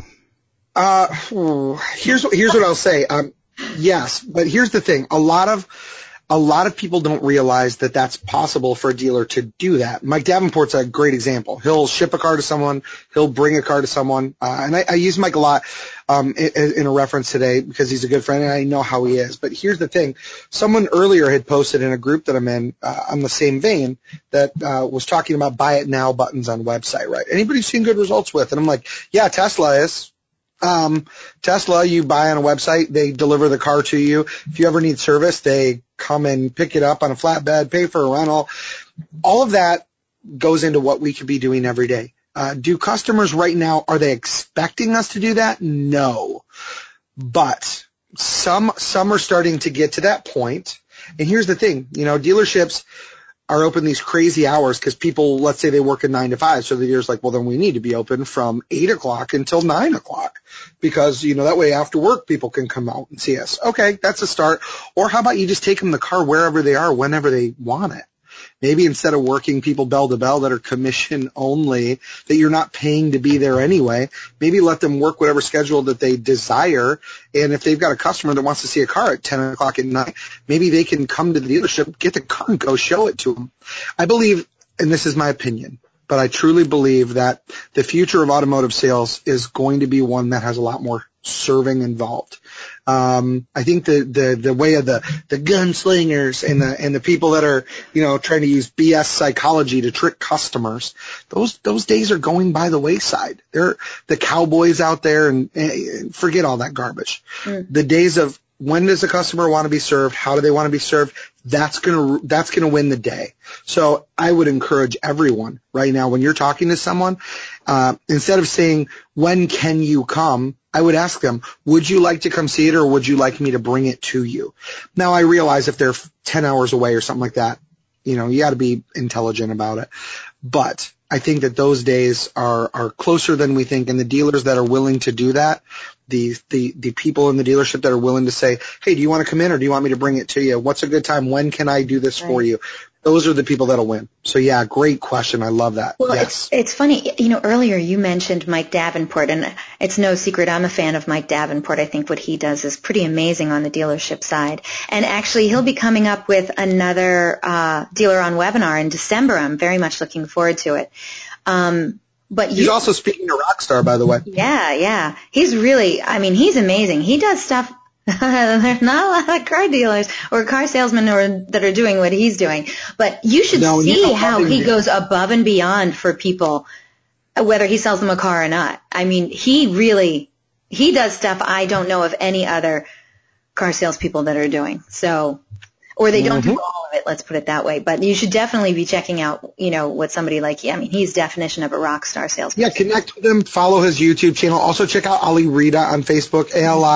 Here's what I'll say. Yes, but here's the thing. A lot of people don't realize that that's possible for a dealer to do that. Mike Davenport's a great example. He'll ship a car to someone. He'll bring a car to someone. And I use Mike a lot in a reference today because he's a good friend and I know how he is. But here's the thing. Someone earlier had posted in a group that I'm in on the same vein that was talking about buy it now buttons on website, right? Anybody seen good results with? And I'm like, yeah, Tesla is. Tesla, you buy on a website, they deliver the car to you. If you ever need service, they come and pick it up on a flatbed, pay for a rental. All of that goes into what we could be doing every day. Do customers right now, are they expecting us to do that? No. But some are starting to get to that point. And here's the thing, dealerships are open these crazy hours because people, let's say they work a 9 to 5. So the dealer's like, well, then we need to be open from 8 o'clock until 9 o'clock because, that way after work people can come out and see us. Okay, that's a start. Or how about you just take them the car wherever they are, whenever they want it. Maybe instead of working people bell to bell that are commission only, that you're not paying to be there anyway, maybe let them work whatever schedule that they desire. And if they've got a customer that wants to see a car at 10 o'clock at night, maybe they can come to the dealership, get the car and go show it to them. I believe, and this is my opinion, but I truly believe that the future of automotive sales is going to be one that has a lot more serving involved. I think the way of the gunslingers and the people that are, trying to use BS psychology to trick customers, those days are going by the wayside. They're the cowboys out there, and forget all that garbage. The days of when does the customer want to be served? How do they want to be served? That's gonna win the day. So I would encourage everyone right now, when you're talking to someone, instead of saying, when can you come? I would ask them, would you like to come see it, or would you like me to bring it to you? Now, I realize if they're 10 hours away or something like that, you got to be intelligent about it. But I think that those days are closer than we think, and the dealers that are willing to do that, the people in the dealership that are willing to say, hey, do you want to come in, or do you want me to bring it to you? What's a good time? When can I do this for you? Those are the people that'll win. So yeah, great question. I love that. Well, yes. It's funny. Earlier you mentioned Mike Davenport, and it's no secret I'm a fan of Mike Davenport. I think what he does is pretty amazing on the dealership side. And actually, he'll be coming up with another Dealer on webinar in December. I'm very much looking forward to it. But he's also speaking to Rockstar, by the way. Yeah. He's he's amazing. He does stuff. There's not a lot of car dealers or car salesmen that are doing what he's doing. But you should see how he goes above and beyond for people, whether he sells them a car or not. He does stuff I don't know of any other car salespeople that are doing. So, or they don't do all of it, let's put it that way. But you should definitely be checking out, what somebody like, he's definition of a rock star salesperson. Yeah, connect with him, follow his YouTube channel. Also check out Ali Reda on Facebook,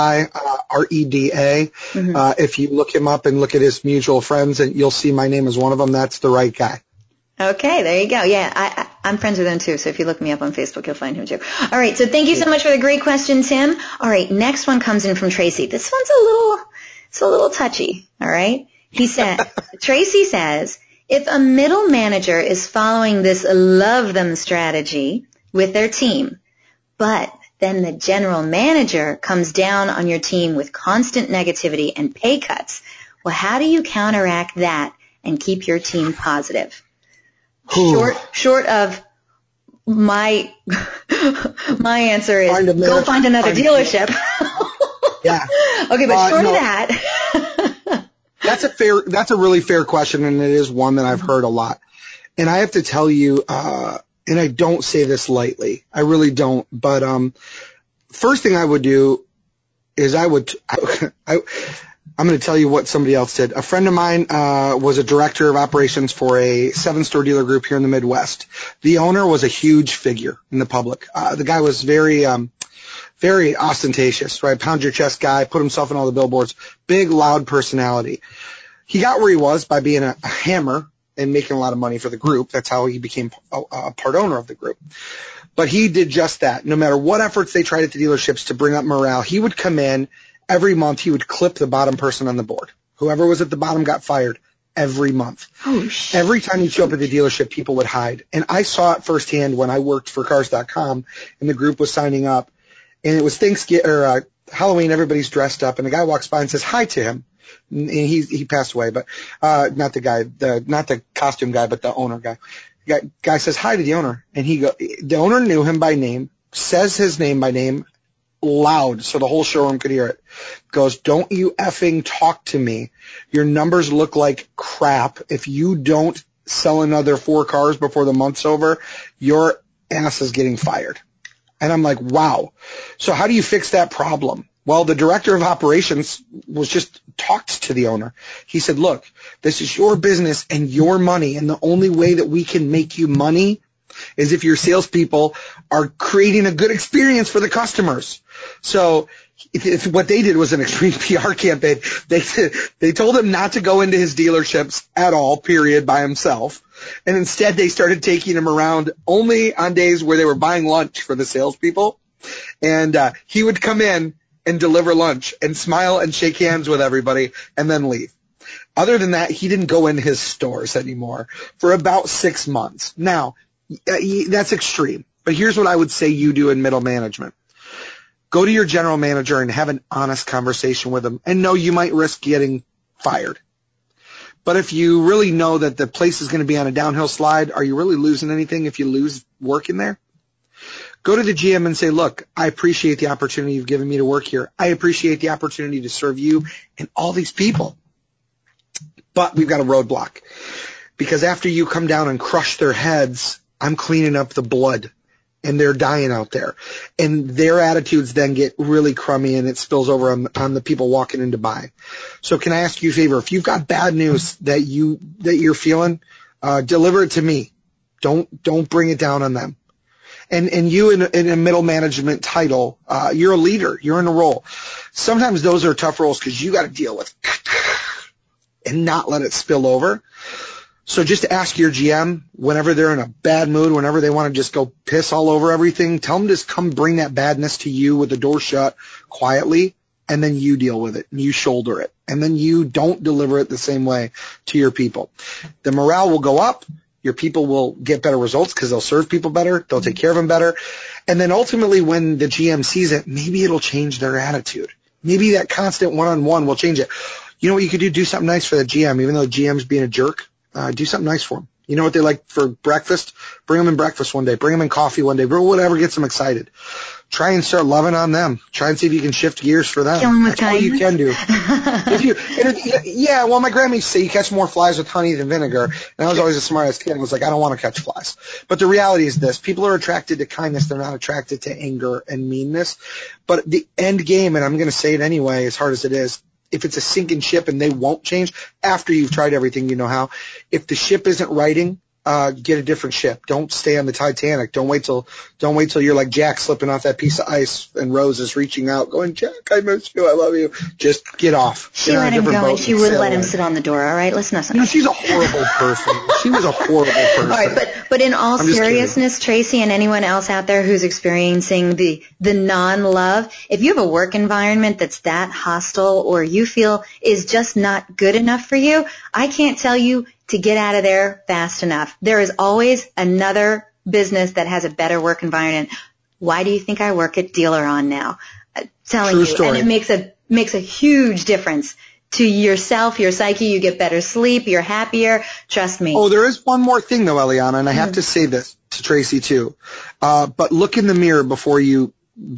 ALIREDA. If you look him up and look at his mutual friends, and you'll see my name as one of them. That's the right guy. Okay, there you go. Yeah, I'm friends with him too, so if you look me up on Facebook, you'll find him too. All right, so thank you so much for the great question, Tim. All right, next one comes in from Tracy. This one's a little touchy, all right? Tracy says, if a middle manager is following this love them strategy with their team, but then the general manager comes down on your team with constant negativity and pay cuts, well, how do you counteract that and keep your team positive? Short of my answer is go find another dealership. Yeah. Okay, but short of that. That's a really fair question, and it is one that I've heard a lot. And I have to tell you, and I don't say this lightly, I really don't, but first thing I would do is I'm going to tell you what somebody else did. A friend of mine was a director of operations for a 7-store dealer group here in the Midwest. The owner was a huge figure in the public. The guy was very ostentatious, right? Pound your chest guy, put himself in all the billboards, big, loud personality. He got where he was by being a hammer and making a lot of money for the group. That's how he became a part owner of the group. But he did just that. No matter what efforts they tried at the dealerships to bring up morale, he would come in every month. He would clip the bottom person on the board. Whoever was at the bottom got fired every month. Oh, shit. Every time he'd show up at the dealership, people would hide. And I saw it firsthand when I worked for Cars.com and the group was signing up. And it was Halloween, everybody's dressed up, and the guy walks by and says hi to him. And he passed away, but not the costume guy, but the owner guy. Guy says hi to the owner, and the owner knew him by name, says his name by name loud so the whole showroom could hear it. Goes, don't you effing talk to me. Your numbers look like crap. If you don't sell another 4 cars before the month's over, your ass is getting fired. And I'm like, wow. So how do you fix that problem? Well, the director of operations was just talked to the owner. He said, look, this is your business and your money, and the only way that we can make you money is if your salespeople are creating a good experience for the customers. So if what they did was an extreme PR campaign. They told him not to go into his dealerships at all, period, by himself. And instead they started taking him around only on days where they were buying lunch for the salespeople. And he would come in and deliver lunch and smile and shake hands with everybody and then leave. Other than that, he didn't go in his stores anymore for about 6 months. Now, that's extreme. But here's what I would say you do in middle management. Go to your general manager and have an honest conversation with him. And no, you might risk getting fired. But if you really know that the place is going to be on a downhill slide, are you really losing anything if you lose work in there? Go to the GM and say, look, I appreciate the opportunity you've given me to work here. I appreciate the opportunity to serve you and all these people. But we've got a roadblock. Because after you come down and crush their heads, I'm cleaning up the blood. And they're dying out there. And their attitudes then get really crummy and it spills over on the people walking in to buy. So can I ask you a favor? If you've got bad news that you're feeling, deliver it to me. Don't bring it down on them. And you in a middle management title, you're a leader. You're in a role. Sometimes those are tough roles because you got to deal with and not let it spill over. So just ask your GM whenever they're in a bad mood, whenever they want to just go piss all over everything, tell them to come bring that badness to you with the door shut quietly, and then you deal with it and you shoulder it. And then you don't deliver it the same way to your people. The morale will go up. Your people will get better results because they'll serve people better. They'll take care of them better. And then ultimately when the GM sees it, maybe it'll change their attitude. Maybe that constant one-on-one will change it. You know what you could do? Do something nice for the GM, even though the GM's being a jerk. Do something nice for them. You know what they like for breakfast? Bring them in breakfast one day. Bring them in coffee one day. Whatever gets them excited. Try and start loving on them. Try and see if you can shift gears for them. Kill them with That's all you can do. Well, my grandma used to say you catch more flies with honey than vinegar. And I was always a smart-ass kid. I was like, I don't want to catch flies. But the reality is this. People are attracted to kindness. They're not attracted to anger and meanness. But the end game, and I'm going to say it anyway, as hard as it is, if it's a sinking ship and they won't change after you've tried everything you know how, if the ship isn't righting, get a different ship. Don't stay on the Titanic. Don't wait till you're like Jack slipping off that piece of ice and Rose is reaching out going, Jack, I miss you. I love you. Just get off. She let him go and she wouldn't let him sit on the door. All right. Let's not. She's a horrible person. She was a horrible person. All right. But in all seriousness, Tracy and anyone else out there who's experiencing the non-love, if you have a work environment that's that hostile or you feel is just not good enough for you, I can't tell you to get out of there fast enough. There is always another business that has a better work environment. Why do you think I work at Dealer On now? Telling True you. Story. And it makes a huge difference to yourself, your psyche. You get better sleep. You're happier. Trust me. Oh, there is one more thing though, Eliana, and I have to say this to Tracy too. But look in the mirror before you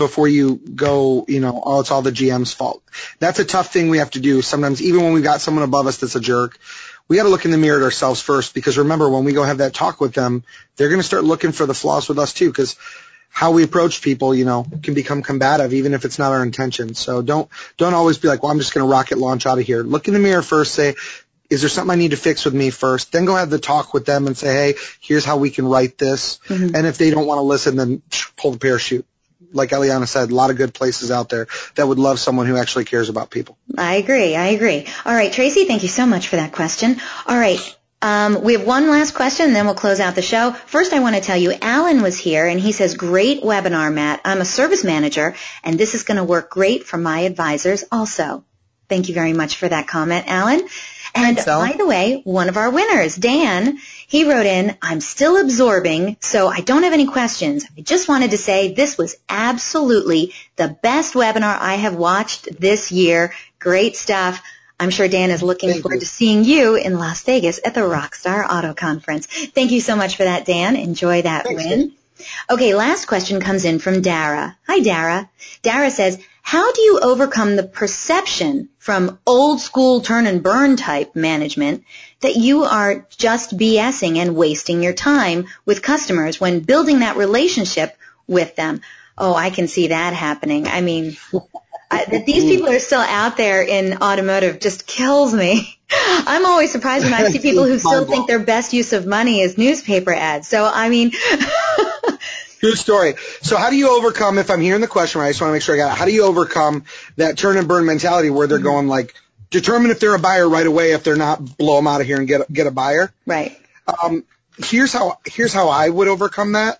go, oh, it's all the GM's fault. That's a tough thing we have to do sometimes, even when we've got someone above us that's a jerk. We got to look in the mirror at ourselves first, because remember, when we go have that talk with them, they're going to start looking for the flaws with us too, because how we approach people, can become combative, even if it's not our intention. So don't always be like, well, I'm just going to rocket launch out of here. Look in the mirror first, say, is there something I need to fix with me first? Then go have the talk with them and say, hey, here's how we can write this. Mm-hmm. And if they don't want to listen, then pull the parachute. Like Eliana said, a lot of good places out there that would love someone who actually cares about people. I agree. All right, Tracy, thank you so much for that question. All right, we have one last question, and then we'll close out the show. First, I want to tell you, Alan was here, and he says, great webinar, Matt. I'm a service manager, and this is going to work great for my advisors also. Thank you very much for that comment, Alan. And thanks, Alan. By the way, one of our winners, Dan, he wrote in, I'm still absorbing, so I don't have any questions. I just wanted to say this was absolutely the best webinar I have watched this year. Great stuff. I'm sure Dan is looking forward to seeing you in Las Vegas at the Rockstar Auto Conference. Thank you so much for that, Dan. Enjoy that win. Okay, last question comes in from Dara. Hi, Dara. Dara says, how do you overcome the perception from old school turn and burn type management that you are just BSing and wasting your time with customers when building that relationship with them? Oh, I can see that happening. I mean, that these people are still out there in automotive just kills me. I'm always surprised when I see people who still think their best use of money is newspaper ads. So, I mean... True story. So how do you overcome, if I'm hearing the question right, I just want to make sure I got it, how do you overcome that turn and burn mentality where they're going like, determine if they're a buyer right away, if they're not, blow them out of here and get a buyer? Right. Here's how I would overcome that.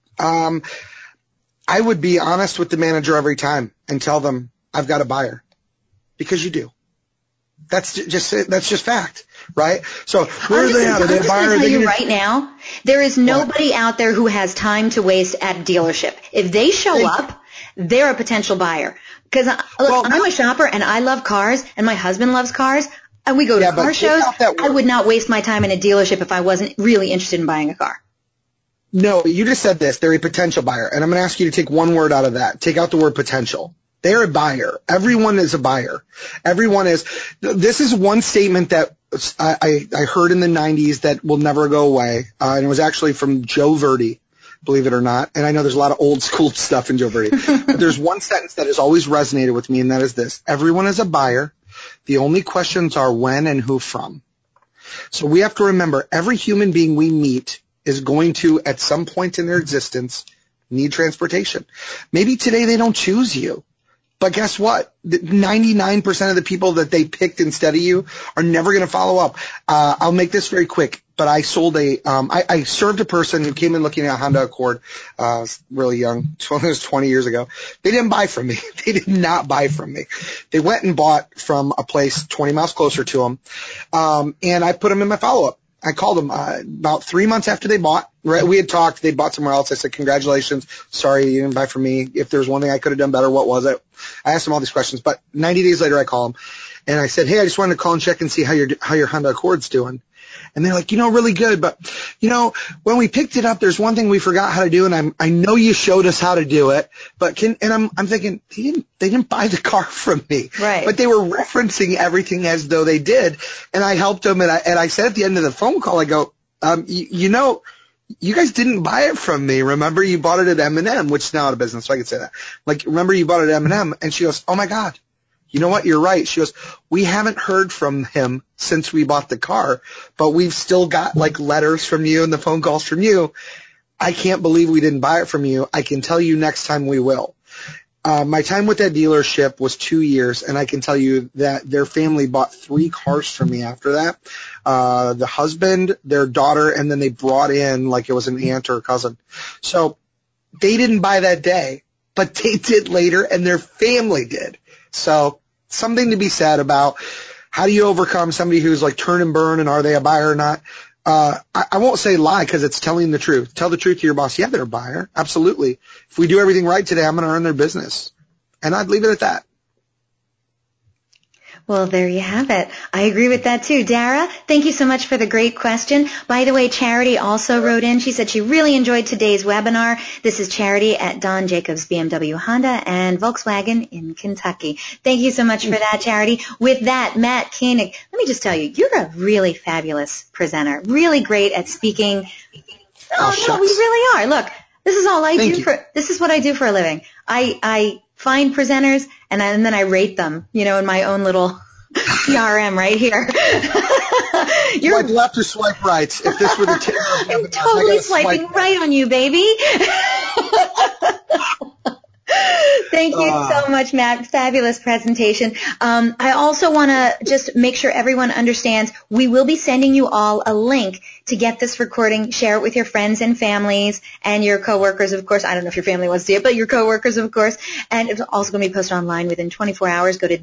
I would be honest with the manager every time and tell them, I've got a buyer. Because you do. That's just fact, right? So where I'm are they at? Are they a buyer? going to tell you right now, there is nobody out there who has time to waste at a dealership. If they show up, they're a potential buyer. Because I'm a shopper and I love cars and my husband loves cars and we go to car shows. I would not waste my time in a dealership if I wasn't really interested in buying a car. No, you just said this. They're a potential buyer. And I'm going to ask you to take one word out of that. Take out the word potential. They're a buyer. Everyone is a buyer. Everyone is. This is one statement that I heard in the 90s that will never go away. And it was actually from Joe Verdi, believe it or not. And I know there's a lot of old school stuff in Joe Verdi. But there's one sentence that has always resonated with me, and that is this. Everyone is a buyer. The only questions are when and who from. So we have to remember every human being we meet is going to, at some point in their existence, need transportation. Maybe today they don't choose you. But guess what? 99% of the people that they picked instead of you are never going to follow up. I'll make this very quick, but I sold I served a person who came in looking at a Honda Accord, really young, it was 20 years ago. They didn't buy from me. They did not buy from me. They went and bought from a place 20 miles closer to them. And I put them in my follow-up. I called them about 3 months after they bought. Right, we had talked. They bought somewhere else. I said, congratulations. Sorry you didn't buy from me. If there's one thing I could have done better, what was it? I asked them all these questions. But 90 days later, I call them. And I said, hey, I just wanted to call and check and see how your Honda Accord's doing. And they're like, really good. But, when we picked it up, there's one thing we forgot how to do. And I know you showed us how to do it. But I'm thinking, they didn't buy the car from me. Right. But they were referencing everything as though they did. And I helped them. And I said at the end of the phone call, I go, you guys didn't buy it from me. Remember, you bought it at M&M, which is now out of business, so I can say that. Like, remember, you bought it at M&M, and she goes, oh my God, you know what? You're right. She goes, we haven't heard from him since we bought the car, but we've still got like letters from you and the phone calls from you. I can't believe we didn't buy it from you. I can tell you next time we will. My time with that dealership was 2 years, and I can tell you that their family bought 3 cars from me after that. The husband, their daughter, and then they brought in like it was an aunt or a cousin. So they didn't buy that day, but they did later, and their family did. So something to be said about how do you overcome somebody who's like turn and burn, and are they a buyer or not? I won't say lie because it's telling the truth. Tell the truth to your boss. Yeah, they're a buyer. Absolutely. If we do everything right today, I'm going to earn their business. And I'd leave it at that. Well, there you have it. I agree with that too. Dara, thank you so much for the great question. By the way, Charity also wrote in. She said she really enjoyed today's webinar. This is Charity at Don Jacobs BMW Honda and Volkswagen in Kentucky. Thank you so much for that, Charity. With that, Matt Koenig, let me just tell you, you're a really fabulous presenter, really great at speaking. Oh no, we really are. Look, this is all I do this is what I do for a living. I find presenters and then I rate them, in my own little CRM right here. Swipe left or swipe right? If this were the I'm totally swiping right on you, baby. Thank you so much, Matt. Fabulous presentation. I also want to just make sure everyone understands we will be sending you all a link to get this recording. Share it with your friends and families and your coworkers, of course. I don't know if your family wants to see it, but your coworkers, of course. And it's also going to be posted online within 24 hours. Go to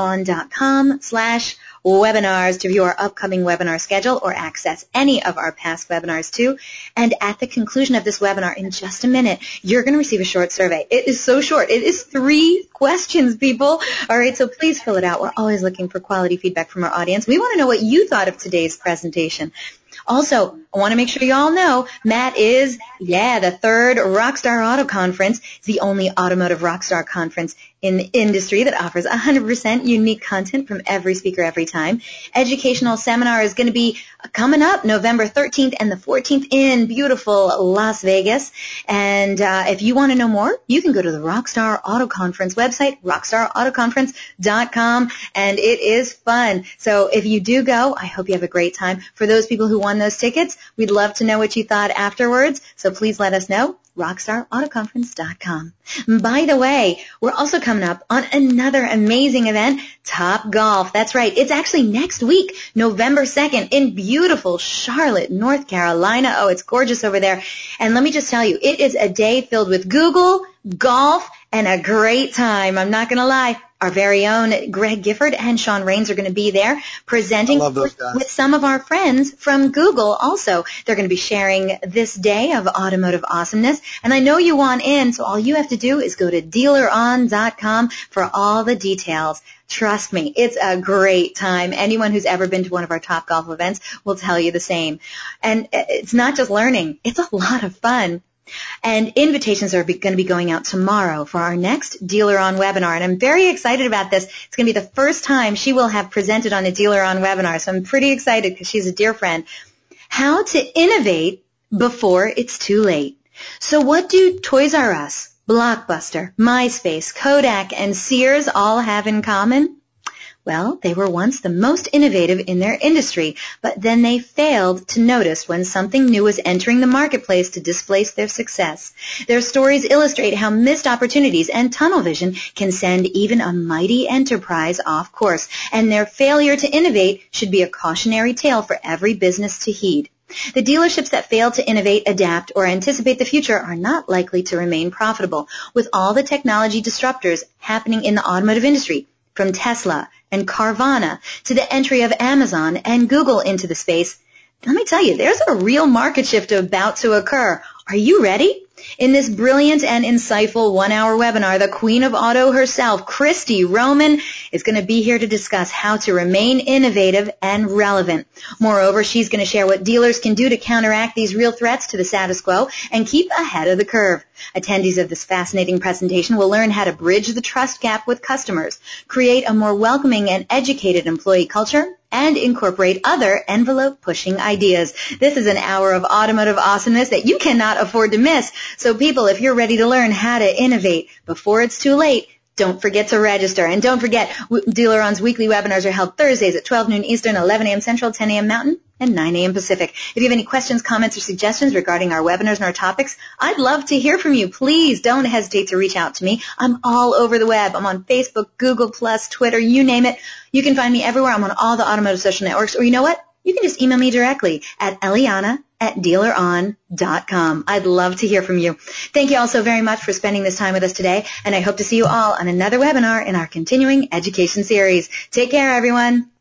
dealeron.com/webinars to view our upcoming webinar schedule or access any of our past webinars too. And at the conclusion of this webinar, in just a minute, you're going to receive a short survey. It is so short. It is 3 questions, people. All right, so please fill it out. We're always looking for quality feedback from our audience. We want to know what you thought of today's presentation. Also, I want to make sure you all know Matt is, the 3rd Rockstar Auto Conference. It's the only automotive rockstar conference in the industry that offers 100% unique content from every speaker every time. Educational seminar is going to be coming up November 13th and the 14th in beautiful Las Vegas. And if you want to know more, you can go to the Rockstar Auto Conference website, rockstarautoconference.com, and it is fun. So if you do go, I hope you have a great time. For those people who won those tickets, we'd love to know what you thought afterwards, so please let us know. rockstarautoconference.com. By the way, we're also coming up on another amazing event, Top Golf. That's right. It's actually next week, November 2nd, in beautiful Charlotte, North Carolina. Oh, it's gorgeous over there. And let me just tell you, it is a day filled with Google, golf, and a great time. I'm not going to lie. Our very own Greg Gifford and Sean Rains are going to be there presenting with some of our friends from Google also. They're going to be sharing this day of automotive awesomeness. And I know you want in, so all you have to do is go to dealeron.com for all the details. Trust me, it's a great time. Anyone who's ever been to one of our Topgolf events will tell you the same. And it's not just learning, it's a lot of fun. And invitations are going to be going out tomorrow for our next Dealer On webinar. And I'm very excited about this. It's going to be the first time she will have presented on a Dealer On webinar. So I'm pretty excited because she's a dear friend. How to innovate before it's too late. So what do Toys R Us, Blockbuster, MySpace, Kodak, and Sears all have in common? Well, they were once the most innovative in their industry, but then they failed to notice when something new was entering the marketplace to displace their success. Their stories illustrate how missed opportunities and tunnel vision can send even a mighty enterprise off course, and their failure to innovate should be a cautionary tale for every business to heed. The dealerships that fail to innovate, adapt, or anticipate the future are not likely to remain profitable. With all the technology disruptors happening in the automotive industry, from Tesla and Carvana to the entry of Amazon and Google into the space, let me tell you, there's a real market shift about to occur. Are you ready? In this brilliant and insightful one-hour webinar, the Queen of Auto herself, Christy Roman, is going to be here to discuss how to remain innovative and relevant. Moreover, she's going to share what dealers can do to counteract these real threats to the status quo and keep ahead of the curve. Attendees of this fascinating presentation will learn how to bridge the trust gap with customers, create a more welcoming and educated employee culture, and incorporate other envelope-pushing ideas. This is an hour of automotive awesomeness that you cannot afford to miss. So people, if you're ready to learn how to innovate before it's too late, don't forget to register. And don't forget, Dealer On's weekly webinars are held Thursdays at 12 noon Eastern, 11 a.m. Central, 10 a.m. Mountain, and 9 a.m. Pacific. If you have any questions, comments, or suggestions regarding our webinars and our topics, I'd love to hear from you. Please don't hesitate to reach out to me. I'm all over the web. I'm on Facebook, Google+, Twitter, you name it. You can find me everywhere. I'm on all the automotive social networks. Or you know what? You can just email me directly at Eliana@dealeron.com. I'd love to hear from you. Thank you all so very much for spending this time with us today, and I hope to see you all on another webinar in our continuing education series. Take care, everyone.